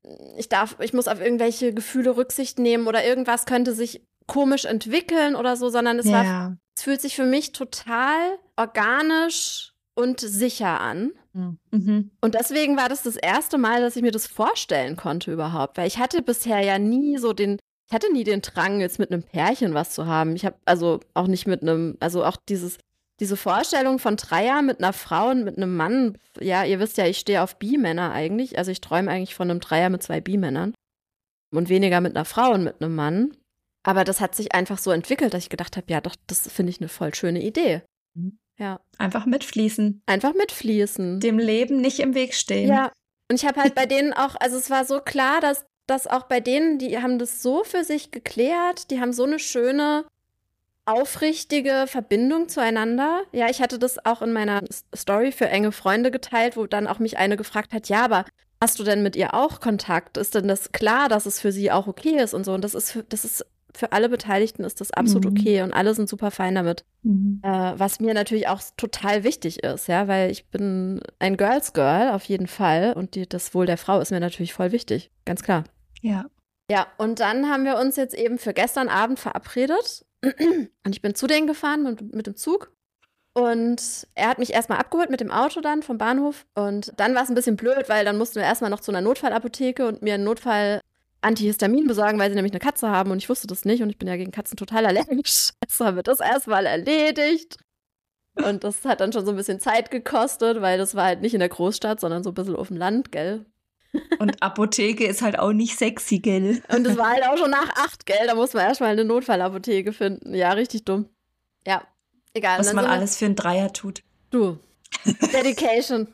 Gefühle Rücksicht nehmen oder irgendwas könnte sich komisch entwickeln oder so, sondern es fühlt sich für mich total organisch und sicher an. Und deswegen war das erste Mal, dass ich mir das vorstellen konnte überhaupt, weil ich hatte bisher ja nie so den Drang, jetzt mit einem Pärchen was zu haben. Ich habe also auch nicht mit einem, also auch diese Vorstellung von Dreier mit einer Frau und mit einem Mann, ja, ihr wisst ja, ich stehe auf Bi-Männer eigentlich. Also ich träume eigentlich von einem Dreier mit 2 Bi-Männern und weniger mit einer Frau und mit einem Mann. Aber das hat sich einfach so entwickelt, dass ich gedacht habe, ja doch, das finde ich eine voll schöne Idee. Ja. Einfach mitfließen. Dem Leben nicht im Weg stehen. Ja, und ich habe halt bei denen auch, also es war so klar, dass auch bei denen, die haben das so für sich geklärt, die haben so eine schöne aufrichtige Verbindung zueinander. Ja, ich hatte das auch in meiner Story für enge Freunde geteilt, wo dann auch mich eine gefragt hat, ja, aber hast du denn mit ihr auch Kontakt? Ist denn das klar, dass es für sie auch okay ist und so? Und das ist für alle Beteiligten ist das absolut okay und alle sind super fein damit. Was mir natürlich auch total wichtig ist, ja, weil ich bin ein Girls Girl auf jeden Fall und das Wohl der Frau ist mir natürlich voll wichtig, ganz klar. Ja. Ja, und dann haben wir uns jetzt eben für gestern Abend verabredet. Und ich bin zu denen gefahren mit dem Zug. Und er hat mich erstmal abgeholt mit dem Auto dann vom Bahnhof. Und dann war es ein bisschen blöd, weil dann mussten wir erstmal noch zu einer Notfallapotheke und mir einen Notfall-Antihistamin besorgen, weil sie nämlich eine Katze haben. Und ich wusste das nicht. Und ich bin ja gegen Katzen total allergisch. Also haben wir das erstmal erledigt. Und das hat dann schon so ein bisschen Zeit gekostet, weil das war halt nicht in der Großstadt, sondern so ein bisschen auf dem Land, gell? Und Apotheke ist halt auch nicht sexy, gell? Und es war halt auch schon nach 8, gell? Da muss man erstmal eine Notfallapotheke finden. Ja, richtig dumm. Ja, egal. Was man alles für einen Dreier tut. Du. Dedication.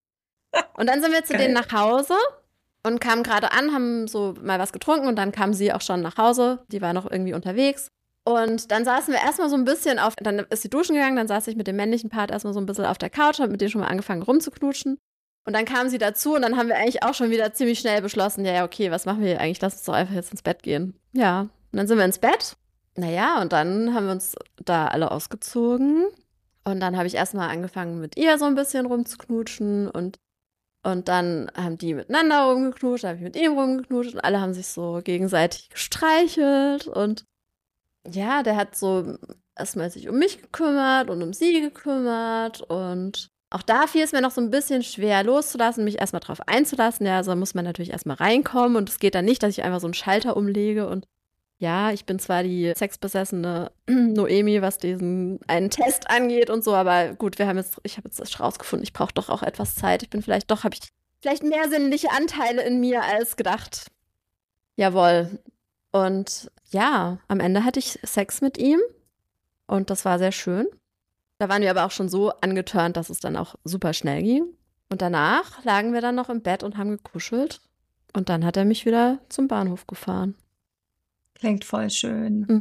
Und dann sind wir zu denen nach Hause und kamen gerade an, haben so mal was getrunken und dann kam sie auch schon nach Hause. Die war noch irgendwie unterwegs. Und dann saßen wir erstmal so ein bisschen dann ist sie duschen gegangen, dann saß ich mit dem männlichen Part erstmal so ein bisschen auf der Couch, hab mit denen schon mal angefangen rumzuknutschen. Und dann kam sie dazu und dann haben wir eigentlich auch schon wieder ziemlich schnell beschlossen, ja, okay, was machen wir hier eigentlich? Lass uns doch einfach jetzt ins Bett gehen. Ja, und dann sind wir ins Bett. Naja, und dann haben wir uns da alle ausgezogen. Und dann habe ich erstmal angefangen, mit ihr so ein bisschen rumzuknutschen und dann haben die miteinander rumgeknutscht, dann habe ich mit ihm rumgeknutscht und alle haben sich so gegenseitig gestreichelt und ja, der hat so erstmal sich um mich gekümmert und um sie gekümmert und auch da fiel es mir noch so ein bisschen schwer loszulassen, mich erstmal drauf einzulassen. Ja, also muss man natürlich erstmal reinkommen und es geht dann nicht, dass ich einfach so einen Schalter umlege und ja, ich bin zwar die sexbesessene Noemi, was diesen einen Test angeht und so, aber gut, ich habe jetzt rausgefunden, ich brauche doch auch etwas Zeit. Habe ich vielleicht mehr sinnliche Anteile in mir als gedacht. Jawohl. Und ja, am Ende hatte ich Sex mit ihm und das war sehr schön. Da waren wir aber auch schon so angetörnt, dass es dann auch super schnell ging. Und danach lagen wir dann noch im Bett und haben gekuschelt. Und dann hat er mich wieder zum Bahnhof gefahren. Klingt voll schön.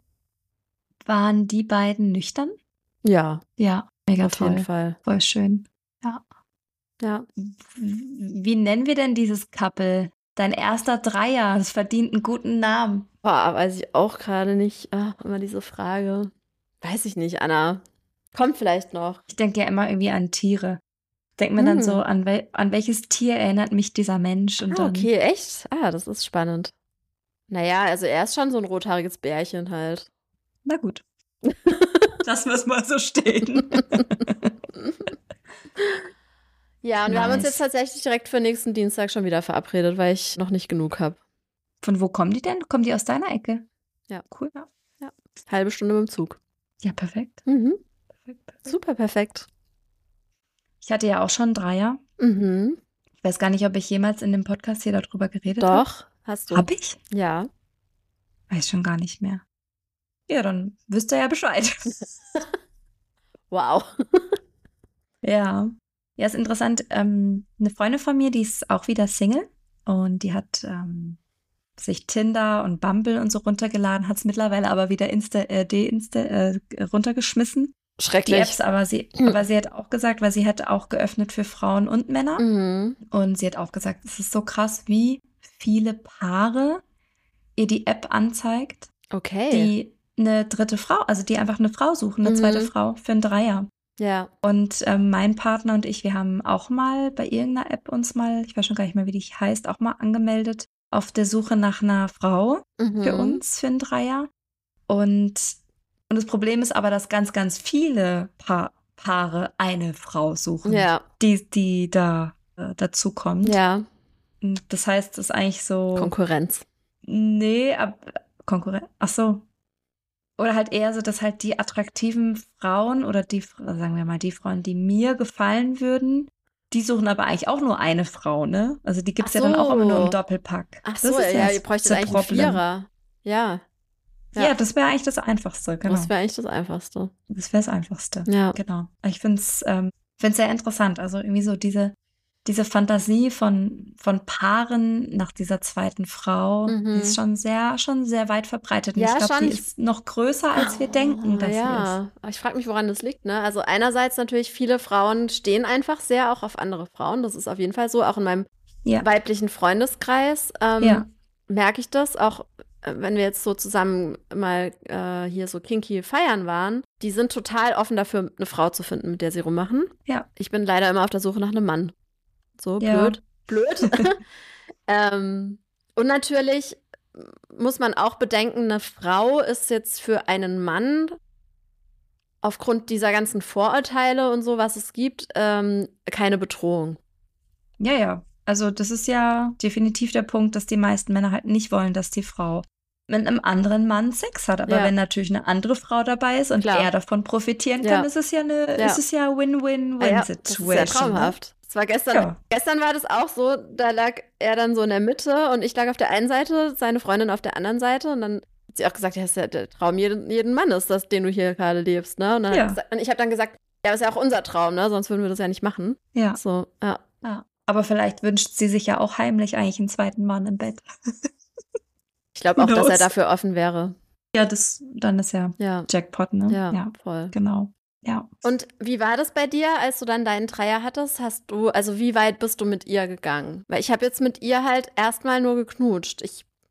Waren die beiden nüchtern? Ja. Ja, mega auf toll. jeden Fall. Voll schön. Ja. Ja. Wie nennen wir denn dieses Couple? Dein erster Dreier, das verdient einen guten Namen. Boah, weiß ich auch gerade nicht. Immer diese Frage. Weiß ich nicht, Anna. Kommt vielleicht noch. Ich denke ja immer irgendwie an Tiere. Denkt mir dann so, an welches Tier erinnert mich dieser Mensch? Und dann, okay, echt? Das ist spannend. Naja, also er ist schon so ein rothaariges Bärchen halt. Na gut. Lassen wir es mal so stehen. Ja, und wir haben uns jetzt tatsächlich direkt für nächsten Dienstag schon wieder verabredet, weil ich noch nicht genug habe. Von wo kommen die denn? Kommen die aus deiner Ecke? Ja. Cool. Ja. Halbe Stunde mit dem Zug. Ja, perfekt. Perfekt. Super perfekt. Ich hatte ja auch schon einen Dreier. Ich weiß gar nicht, ob ich jemals in dem Podcast hier darüber geredet habe. Doch, hast du. Hab ich? Ja. Weiß schon gar nicht mehr. Ja, dann wisst ihr ja Bescheid. Wow. Ja. Ja, ist interessant. Eine Freundin von mir, die ist auch wieder Single und die hat sich Tinder und Bumble und so runtergeladen, hat es mittlerweile aber wieder runtergeschmissen. Schrecklich. Die Apps, aber sie hat auch gesagt, weil sie hat auch geöffnet für Frauen und Männer. Und sie hat auch gesagt, es ist so krass, wie viele Paare ihr die App anzeigt, die eine dritte Frau, also die einfach eine Frau suchen, eine zweite Frau für einen Dreier. Ja. Und mein Partner und ich, wir haben auch mal bei irgendeiner App uns mal, ich weiß schon gar nicht mehr, wie die heißt, auch mal angemeldet, auf der Suche nach einer Frau für uns, für einen Dreier. Und das Problem ist aber, dass ganz, ganz viele Paare eine Frau suchen, die da dazu kommt. Ja. Und das heißt, es ist eigentlich so... Konkurrenz. Nee, Konkurrenz. Ach so. Oder halt eher so, dass halt die attraktiven Frauen oder sagen wir mal, die Frauen, die mir gefallen würden, die suchen aber eigentlich auch nur eine Frau, ne? Also die gibt es ja dann auch immer nur im Doppelpack. Ach so, ihr bräuchtet eigentlich einen Vierer. Ja. Ja, das wäre eigentlich das Einfachste, genau. Das wäre eigentlich das Einfachste. Das wäre das Einfachste, ja. Genau. Ich finde es sehr interessant, also irgendwie so diese Fantasie von Paaren nach dieser zweiten Frau, die ist schon sehr weit verbreitet. Und ich glaube, die ist noch größer, als wir denken, dass sie ist. Ich frage mich, woran das liegt, ne? Also einerseits natürlich, viele Frauen stehen einfach sehr auch auf andere Frauen. Das ist auf jeden Fall so. Auch in meinem weiblichen Freundeskreis merke ich das. Auch wenn wir jetzt so zusammen mal hier so kinky feiern waren, die sind total offen dafür, eine Frau zu finden, mit der sie rummachen. Ja. Ich bin leider immer auf der Suche nach einem Mann. So, blöd. Und natürlich muss man auch bedenken, eine Frau ist jetzt für einen Mann aufgrund dieser ganzen Vorurteile und so, was es gibt, keine Bedrohung. Ja. Also das ist ja definitiv der Punkt, dass die meisten Männer halt nicht wollen, dass die Frau mit einem anderen Mann Sex hat. Aber wenn natürlich eine andere Frau dabei ist und er davon profitieren kann, ist es ja eine Win-Win-Win-Situation. Das ist ja traumhaft. war gestern, Ja. gestern war das auch so, da lag er dann so in der Mitte und ich lag auf der einen Seite, seine Freundin auf der anderen Seite und dann hat sie auch gesagt, ja, das ist ja der Traum jeden Mannes, das, den du hier gerade lebst, ne? Und, Ja. und ich habe dann gesagt, ja, das ist ja auch unser Traum, ne? Sonst würden wir das ja nicht machen. Ja. So, ja. Ja. Aber vielleicht wünscht sie sich ja auch heimlich eigentlich einen zweiten Mann im Bett. Ich glaube auch, Who dass er knows? dafür offen wäre. Ja, dann ist ja Ja, Jackpot, ne? ja, voll. Genau. Ja. Und wie war das bei dir, als du dann deinen Dreier hattest? Also wie weit bist du mit ihr gegangen? Weil ich habe jetzt mit ihr halt erstmal nur geknutscht.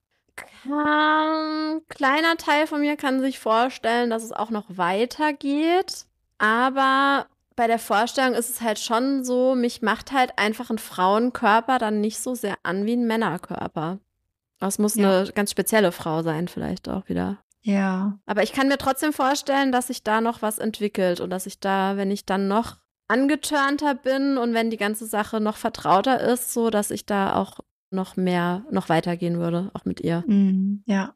Kleiner Teil von mir kann sich vorstellen, dass es auch noch weitergeht. Aber bei der Vorstellung ist es halt schon so, mich macht halt einfach ein Frauenkörper dann nicht so sehr an wie ein Männerkörper. Das muss Ja. eine ganz spezielle Frau sein, vielleicht auch wieder. Ja. Aber ich kann mir trotzdem vorstellen, dass sich da noch was entwickelt und dass ich da, wenn ich dann noch angetörnter bin und wenn die ganze Sache noch vertrauter ist, so dass ich da auch noch weitergehen würde, auch mit ihr. Ja.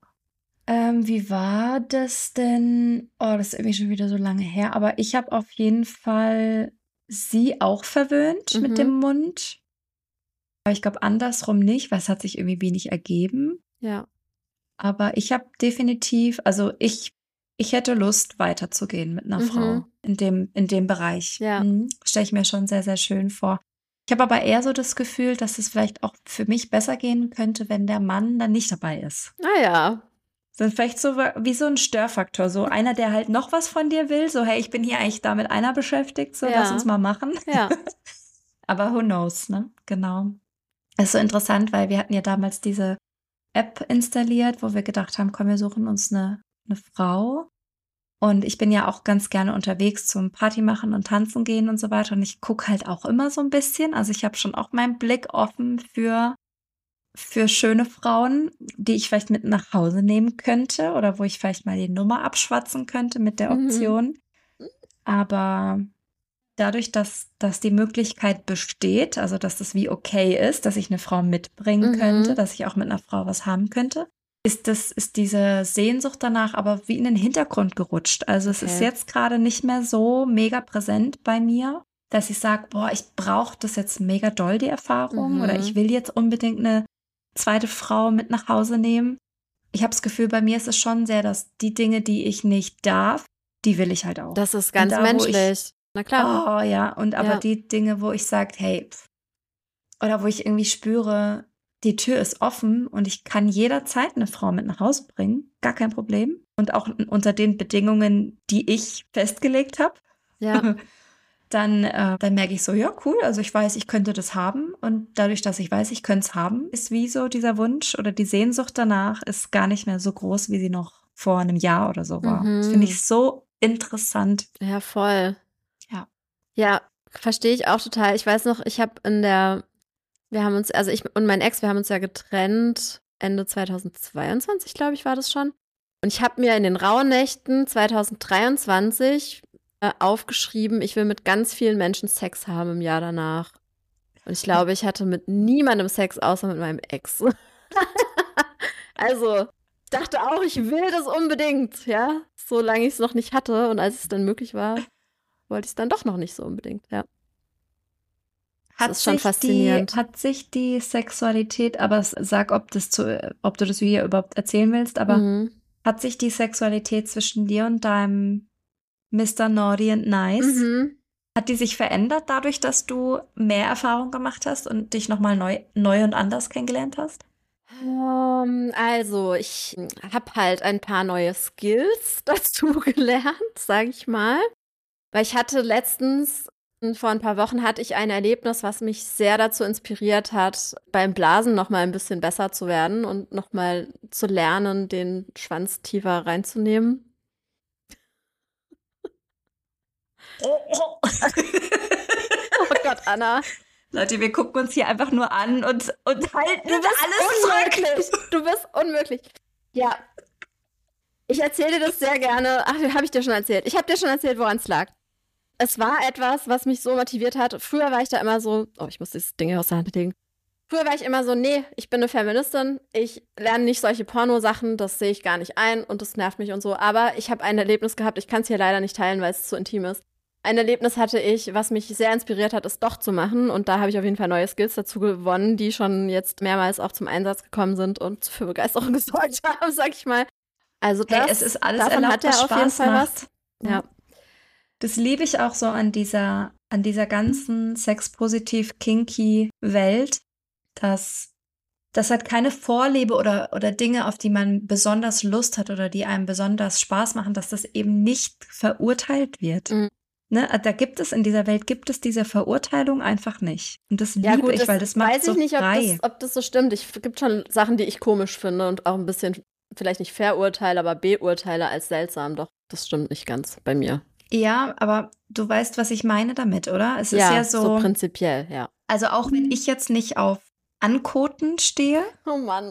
Wie war das denn? Oh, das ist irgendwie schon wieder so lange her. Aber ich habe auf jeden Fall sie auch verwöhnt mit dem Mund. Aber ich glaube andersrum nicht, weil es hat sich irgendwie wenig ergeben. Ja. Aber ich habe definitiv, also ich hätte Lust, weiterzugehen mit einer Frau in dem Bereich. Ja. Stelle ich mir schon sehr, sehr schön vor. Ich habe aber eher so das Gefühl, dass es vielleicht auch für mich besser gehen könnte, wenn der Mann dann nicht dabei ist. Naja. Dann vielleicht so wie so ein Störfaktor. So einer, der halt noch was von dir will. So, hey, ich bin hier eigentlich da mit einer beschäftigt. So, lass uns mal machen. Ja. Aber who knows, ne? Genau. Das ist so interessant, weil wir hatten ja damals diese App installiert, wo wir gedacht haben, komm, wir suchen uns eine Frau. Und ich bin ja auch ganz gerne unterwegs zum Party machen und tanzen gehen und so weiter. Und ich gucke halt auch immer so ein bisschen. Also ich habe schon auch meinen Blick offen für schöne Frauen, die ich vielleicht mit nach Hause nehmen könnte oder wo ich vielleicht mal die Nummer abschwatzen könnte mit der Option. Aber dadurch, dass die Möglichkeit besteht, also dass das wie okay ist, dass ich eine Frau mitbringen könnte, dass ich auch mit einer Frau was haben könnte, ist diese Sehnsucht danach aber wie in den Hintergrund gerutscht. Also es ist jetzt gerade nicht mehr so mega präsent bei mir, dass ich sage, boah, ich brauche das jetzt mega doll, die Erfahrung, oder ich will jetzt unbedingt eine zweite Frau mit nach Hause nehmen. Ich habe das Gefühl, bei mir ist es schon sehr, dass die Dinge, die ich nicht darf, die will ich halt auch. Das ist ganz menschlich. Na klar. Oh ja, und aber die Dinge, wo ich sage, hey, oder wo ich irgendwie spüre, die Tür ist offen und ich kann jederzeit eine Frau mit nach Hause bringen, gar kein Problem. Und auch unter den Bedingungen, die ich festgelegt habe. Ja. Dann merke ich so, ja, cool, also ich weiß, ich könnte das haben. Und dadurch, dass ich weiß, ich könnte es haben, ist wie so dieser Wunsch oder die Sehnsucht danach ist gar nicht mehr so groß, wie sie noch vor einem Jahr oder so war. Das finde ich so interessant. Ja, voll. Ja. Ja, verstehe ich auch total. Ich weiß noch, ich und mein Ex, wir haben uns ja getrennt Ende 2022, glaube ich, war das schon. Und ich habe mir in den Rauhnächten 2023 aufgeschrieben, ich will mit ganz vielen Menschen Sex haben im Jahr danach. Und ich glaube, ich hatte mit niemandem Sex, außer mit meinem Ex. Also, ich dachte auch, ich will das unbedingt, ja, solange ich es noch nicht hatte. Und als es dann möglich war, wollte ich es dann doch noch nicht so unbedingt, ja. Das ist schon faszinierend. Hat sich die Sexualität, aber sag, ob du das hier überhaupt erzählen willst, aber hat sich die Sexualität zwischen dir und deinem Mr. Naughty and Nice, hat die sich verändert dadurch, dass du mehr Erfahrung gemacht hast und dich nochmal neu und anders kennengelernt hast? Also, ich habe halt ein paar neue Skills dazu gelernt, sage ich mal. Weil ich hatte letztens, vor ein paar Wochen, hatte ich ein Erlebnis, was mich sehr dazu inspiriert hat, beim Blasen nochmal ein bisschen besser zu werden und nochmal zu lernen, den Schwanz tiefer reinzunehmen. Oh Gott, Anna. Leute, wir gucken uns hier einfach nur an und halten alles unmöglich. Du bist unmöglich. Ja. Ich erzähle dir das sehr gerne. Ach, habe ich dir schon erzählt. Ich habe dir schon erzählt, woran es lag. Es war etwas, was mich so motiviert hat. Früher war ich da immer so, ich muss dieses Ding hier aus der Hand legen. Früher war ich immer so, nee, ich bin eine Feministin. Ich lerne nicht solche Pornosachen, das sehe ich gar nicht ein und das nervt mich und so. Aber ich habe ein Erlebnis gehabt, ich kann es hier leider nicht teilen, weil es zu intim ist. ein Erlebnis hatte ich, was mich sehr inspiriert hat, es doch zu machen. Und da habe ich auf jeden Fall neue Skills dazu gewonnen, die schon jetzt mehrmals auch zum Einsatz gekommen sind und für Begeisterung gesorgt haben, sag ich mal. Also Hey, es ist alles davon erlaubt, hat was er auf jeden Spaß Fall macht. was. Ja. Das liebe ich auch so an dieser ganzen sexpositiv kinky Welt, dass das halt keine Vorliebe oder Dinge, auf die man besonders Lust hat oder die einem besonders Spaß machen, dass das eben nicht verurteilt wird. Mhm. Ne? In dieser Welt gibt es diese Verurteilung einfach nicht. Und das Ja, liebe gut, ich, weil das macht weiß so ich nicht, frei. ob das so stimmt. Es gibt schon Sachen, die ich komisch finde und auch ein bisschen, vielleicht nicht verurteile, aber beurteile als seltsam. Doch, das stimmt nicht ganz bei mir. Ja, aber du weißt, was ich meine damit, oder? Es ist Ja, ja so prinzipiell, ja. also auch wenn ich jetzt nicht auf Ankoten stehe, Oh Mann.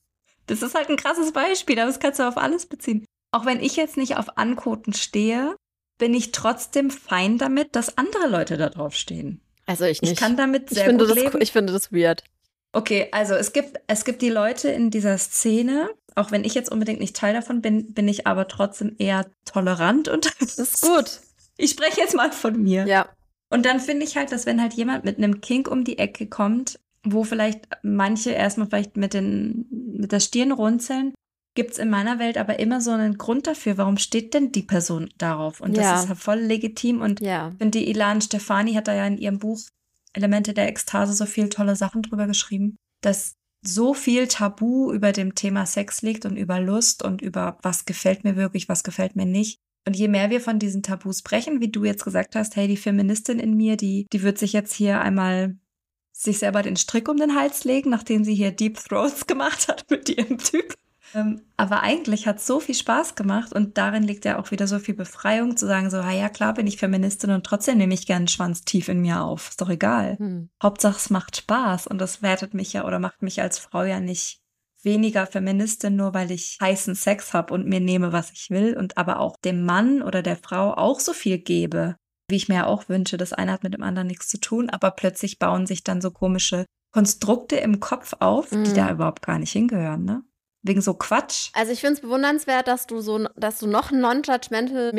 das ist halt ein krasses Beispiel, aber das kannst du auf alles beziehen. Auch wenn ich jetzt nicht auf Ankoten stehe, bin ich trotzdem fein damit, dass andere Leute da drauf stehen. Also ich nicht. Ich kann damit sehr gut leben. Ich finde das weird. Okay, also es gibt die Leute in dieser Szene, auch wenn ich jetzt unbedingt nicht Teil davon bin, bin ich aber trotzdem eher tolerant unterwegs. Das ist gut. Ich spreche jetzt mal von mir. Ja. Und dann finde ich halt, dass wenn halt jemand mit einem Kink um die Ecke kommt, wo vielleicht manche erstmal vielleicht mit der Stirn runzeln, gibt es in meiner Welt aber immer so einen Grund dafür, warum steht denn die Person darauf? Und das ist halt voll legitim. Und ich finde, die Ilan Stefani hat da ja in ihrem Buch Elemente der Ekstase so viele tolle Sachen drüber geschrieben, dass so viel Tabu über dem Thema Sex liegt und über Lust und über was gefällt mir wirklich, was gefällt mir nicht. Und je mehr wir von diesen Tabus brechen, wie du jetzt gesagt hast, hey, die Feministin in mir, die wird sich jetzt hier einmal sich selber den Strick um den Hals legen, nachdem sie hier Deep Throats gemacht hat mit ihrem Typ. Aber eigentlich hat es so viel Spaß gemacht und darin liegt ja auch wieder so viel Befreiung, zu sagen so, ja klar bin ich Feministin und trotzdem nehme ich gern einen Schwanz tief in mir auf. Ist doch egal. Hauptsache es macht Spaß und das wertet mich ja oder macht mich als Frau ja nicht weniger Feministin, nur weil ich heißen Sex habe und mir nehme, was ich will und aber auch dem Mann oder der Frau auch so viel gebe, wie ich mir auch wünsche. Das eine hat mit dem anderen nichts zu tun, aber plötzlich bauen sich dann so komische Konstrukte im Kopf auf, die da überhaupt gar nicht hingehören, ne? Wegen so Quatsch. Also ich finde es bewundernswert, dass du noch non-judgmental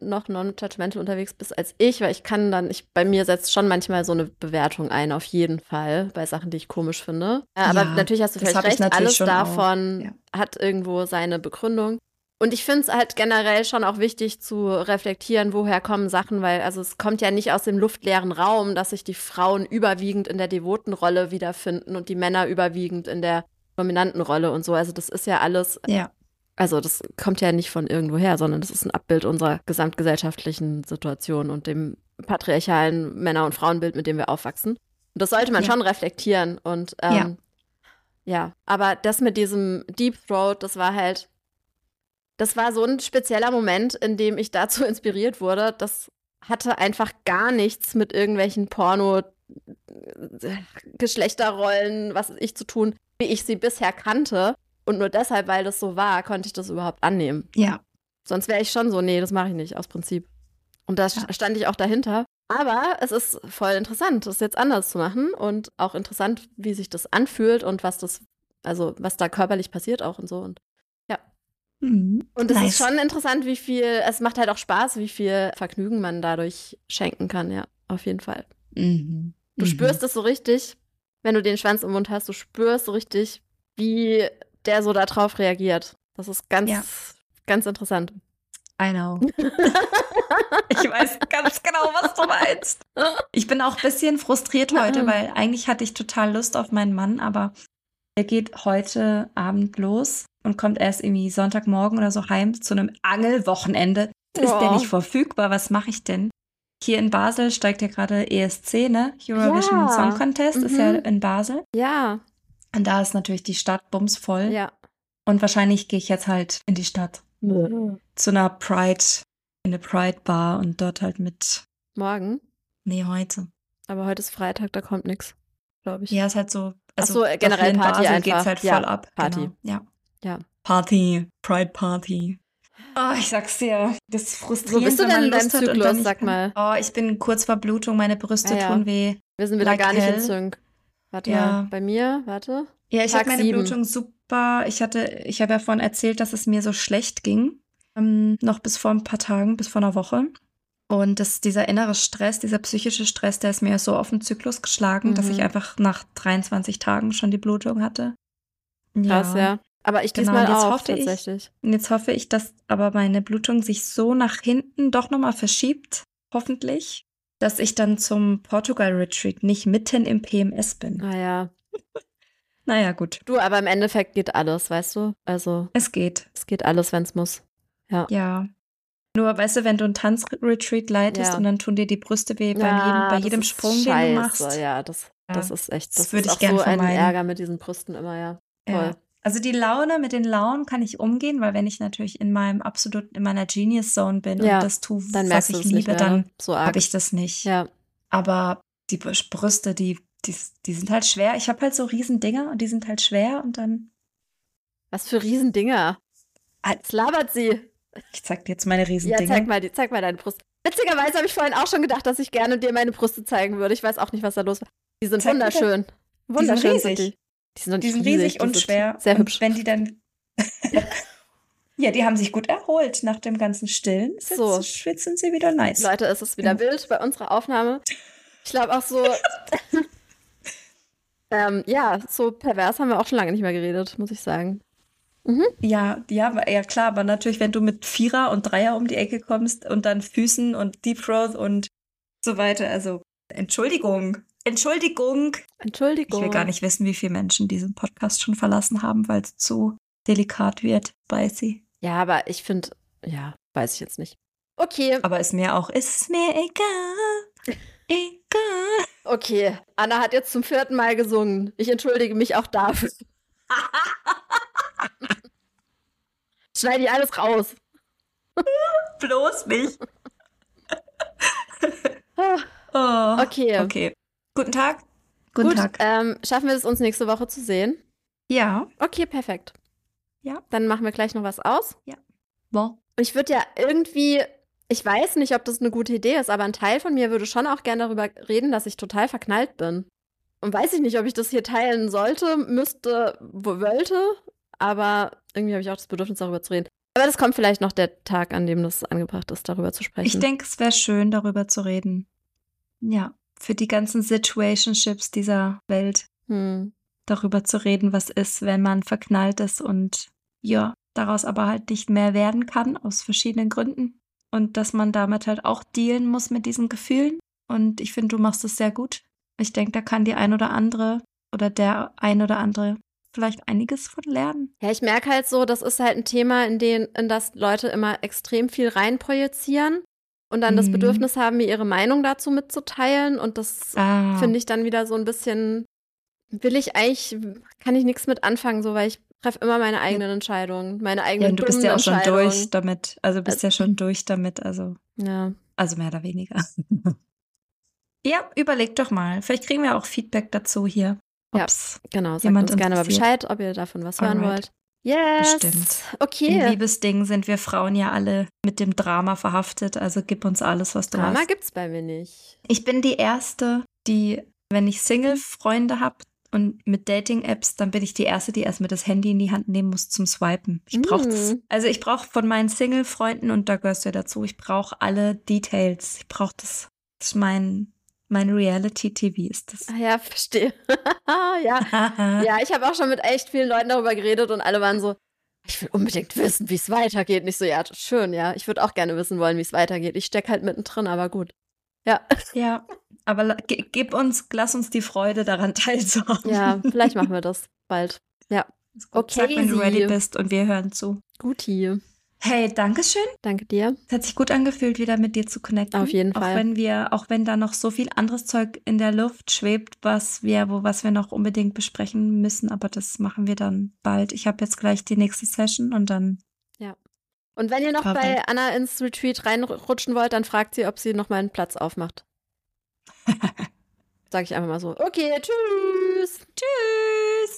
unterwegs bist als ich, weil bei mir setzt schon manchmal so eine Bewertung ein, auf jeden Fall, bei Sachen, die ich komisch finde. Aber natürlich hast du vielleicht recht, alles davon hat irgendwo seine Begründung. Und ich finde es halt generell schon auch wichtig zu reflektieren, woher kommen Sachen, weil also es kommt ja nicht aus dem luftleeren Raum, dass sich die Frauen überwiegend in der devoten Rolle wiederfinden und die Männer überwiegend in der dominanten Rolle und so. Also das ist ja alles, also das kommt ja nicht von irgendwoher, sondern das ist ein Abbild unserer gesamtgesellschaftlichen Situation und dem patriarchalen Männer- und Frauenbild, mit dem wir aufwachsen. Und das sollte man schon reflektieren. Und aber das mit diesem Deep Throat, das war so ein spezieller Moment, in dem ich dazu inspiriert wurde. Das hatte einfach gar nichts mit irgendwelchen Geschlechterrollen, was weiß ich, zu tun, wie ich sie bisher kannte. Und nur deshalb, weil das so war, konnte ich das überhaupt annehmen. Ja. Sonst wäre ich schon so, nee, das mache ich nicht, aus Prinzip. Und da stand ich auch dahinter. Aber es ist voll interessant, das jetzt anders zu machen. Und auch interessant, wie sich das anfühlt und was da körperlich passiert auch und so. Und und es ist schon interessant, es macht halt auch Spaß, wie viel Vergnügen man dadurch schenken kann, ja, auf jeden Fall. Du spürst es so richtig, wenn du den Schwanz im Mund hast, du spürst so richtig, wie der so da drauf reagiert. Das ist ganz, ganz interessant. I know. Ich weiß ganz genau, was du meinst. Ich bin auch ein bisschen frustriert heute, weil eigentlich hatte ich total Lust auf meinen Mann, aber er geht heute Abend los und kommt erst irgendwie Sonntagmorgen oder so heim zu einem Angelwochenende. Ist der nicht verfügbar? Was mache ich denn? Hier in Basel steigt ja gerade ESC, ne? Eurovision Song Contest ist ja in Basel. Ja. Und da ist natürlich die Stadt bumsvoll. Ja. Und wahrscheinlich gehe ich jetzt halt in die Stadt. Zu einer in eine Pride-Bar und dort halt mit. Morgen? Nee, heute. Aber heute ist Freitag, da kommt nichts, glaube ich. Ja, ist halt so. Also generell in Party Basel einfach. Geht's halt voll ab. Party. Genau. Ja. Party, Pride Party. Oh, ich sag's dir, das ist frustrierend. Wo bist du denn in deinem Zyklus, sag mal? Oh, ich bin kurz vor Blutung, meine Brüste tun weh. Wir sind wieder gar nicht in Sync. Warte mal, bei mir, warte. Ja, ich habe meine Blutung super. Ich habe ja vorhin erzählt, dass es mir so schlecht ging. Noch bis vor ein paar Tagen, bis vor einer Woche. Und dieser innere Stress, dieser psychische Stress, der ist mir so auf den Zyklus geschlagen, dass ich einfach nach 23 Tagen schon die Blutung hatte. Krass, ja. Aber ich Genau, diesmal und jetzt auch, hoffe tatsächlich. Und jetzt hoffe ich, dass aber meine Blutung sich so nach hinten doch nochmal verschiebt, hoffentlich, dass ich dann zum Portugal-Retreat nicht mitten im PMS bin. Naja. Naja, gut. Du, aber im Endeffekt geht alles, weißt du? Also, Es geht. es geht alles, wenn es muss. Ja. Ja. Nur, weißt du, wenn du einen Tanzretreat leitest und dann tun dir die Brüste weh bei jedem Sprung, den du machst. Ja, das ist echt, das würde ist ich auch gern so ein vermeiden. Ärger mit diesen Brüsten immer, ja. Voll. Ja. Also mit den Launen kann ich umgehen, weil wenn ich natürlich in meiner Genius Zone bin und das tue, dann was merkst du ich es nicht liebe, mehr, ne? dann So arg. habe ich das nicht. Ja. Aber die Brüste, die sind halt schwer. Ich habe halt so riesen Dinger und die sind halt schwer und dann. Was für Riesendinger. Was labert sie? Ich zeig dir jetzt meine Riesendinger. Ja, zeig mal deine Brust. Witzigerweise habe ich vorhin auch schon gedacht, dass ich gerne dir meine Brüste zeigen würde. Ich weiß auch nicht, was da los war. Die sind wunderschön. Wunderschön die sind riesig. Die sind riesig und schwer. Sehr hübsch. Wenn die dann. Ja, die haben sich gut erholt nach dem ganzen Stillen. So. Jetzt sind sie wieder nice. Leute, es ist wieder wild bei unserer Aufnahme. Ich glaube auch so. Ja, so pervers haben wir auch schon lange nicht mehr geredet, muss ich sagen. Mhm. Ja, klar, aber natürlich, wenn du mit Vierer und Dreier um die Ecke kommst und dann Füßen und Deep Throat und so weiter, also Entschuldigung. Ich will gar nicht wissen, wie viele Menschen diesen Podcast schon verlassen haben, weil es zu delikat wird, spicy. Ja, aber ich finde, ja, weiß ich jetzt nicht. Okay. Aber ist mir egal. Egal. Okay, Anna hat jetzt zum 4. Mal gesungen. Ich entschuldige mich auch dafür. Schneide ich alles raus. Bloß nicht. Okay. Guten Tag. Guten Tag. Schaffen wir es uns nächste Woche zu sehen? Ja. Okay, perfekt. Ja. Dann machen wir gleich noch was aus. Ja. Bon. Ich würde ja irgendwie, ich weiß nicht, ob das eine gute Idee ist, aber ein Teil von mir würde schon auch gerne darüber reden, dass ich total verknallt bin. Und weiß ich nicht, ob ich das hier teilen sollte, wollte, aber irgendwie habe ich auch das Bedürfnis, darüber zu reden. Aber das kommt vielleicht noch der Tag, an dem das angebracht ist, darüber zu sprechen. Ich denke, es wäre schön, darüber zu reden. Ja, für die ganzen Situationships dieser Welt. Darüber zu reden, was ist, wenn man verknallt ist und ja, daraus aber halt nicht mehr werden kann, aus verschiedenen Gründen. Und dass man damit halt auch dealen muss mit diesen Gefühlen. Und ich finde, du machst es sehr gut. Ich denke, da kann die ein oder andere oder der ein oder andere vielleicht einiges von lernen. Ja, ich merke halt so, das ist halt ein Thema, in das Leute immer extrem viel reinprojizieren und dann das Bedürfnis haben, mir ihre Meinung dazu mitzuteilen. Und das finde ich dann wieder so ein bisschen, kann ich nichts mit anfangen, so, weil ich treffe immer meine eigenen Entscheidungen, meine eigenen du bist ja auch schon Entscheidungen. durch damit. Also bist ja schon durch damit, also. Ja. Also mehr oder weniger. Ja, überleg doch mal. Vielleicht kriegen wir auch Feedback dazu hier. Ob's genau. Sagt uns gerne mal Bescheid, ob ihr davon was hören wollt. Yes. Bestimmt. Okay. In Liebesdingen sind wir Frauen ja alle mit dem Drama verhaftet. Also gib uns alles, was du hast. Drama gibt's bei mir nicht. Ich bin die Erste, die, wenn ich Single-Freunde habe und mit Dating-Apps, dann bin ich die Erste, die erstmal das Handy in die Hand nehmen muss zum Swipen. Ich brauche das. Also ich brauche von meinen Single-Freunden, und da gehörst du ja dazu, ich brauche alle Details. Ich brauche das. Das ist mein Reality-TV ist das. Ja, verstehe. Ja, ich habe auch schon mit echt vielen Leuten darüber geredet und alle waren so, ich will unbedingt wissen, wie es weitergeht. Nicht so, ja, schön, ja. Ich würde auch gerne wissen wollen, wie es weitergeht. Ich stecke halt mittendrin, aber gut. Ja. Ja, aber lass uns die Freude daran teilzuhaben. Ja, vielleicht machen wir das bald. Ja. Okay. Sag, wenn du ready bist und wir hören zu. Guti. Hey, danke schön. Danke dir. Es hat sich gut angefühlt, wieder mit dir zu connecten. Auf jeden Fall. Auch wenn da noch so viel anderes Zeug in der Luft schwebt, was wir noch unbedingt besprechen müssen, aber das machen wir dann bald. Ich habe jetzt gleich die nächste Session und dann. Ja. Und wenn ihr noch bei Anna ins Retreat reinrutschen wollt, dann fragt sie, ob sie noch mal einen Platz aufmacht. Sag ich einfach mal so. Okay, tschüss. Tschüss.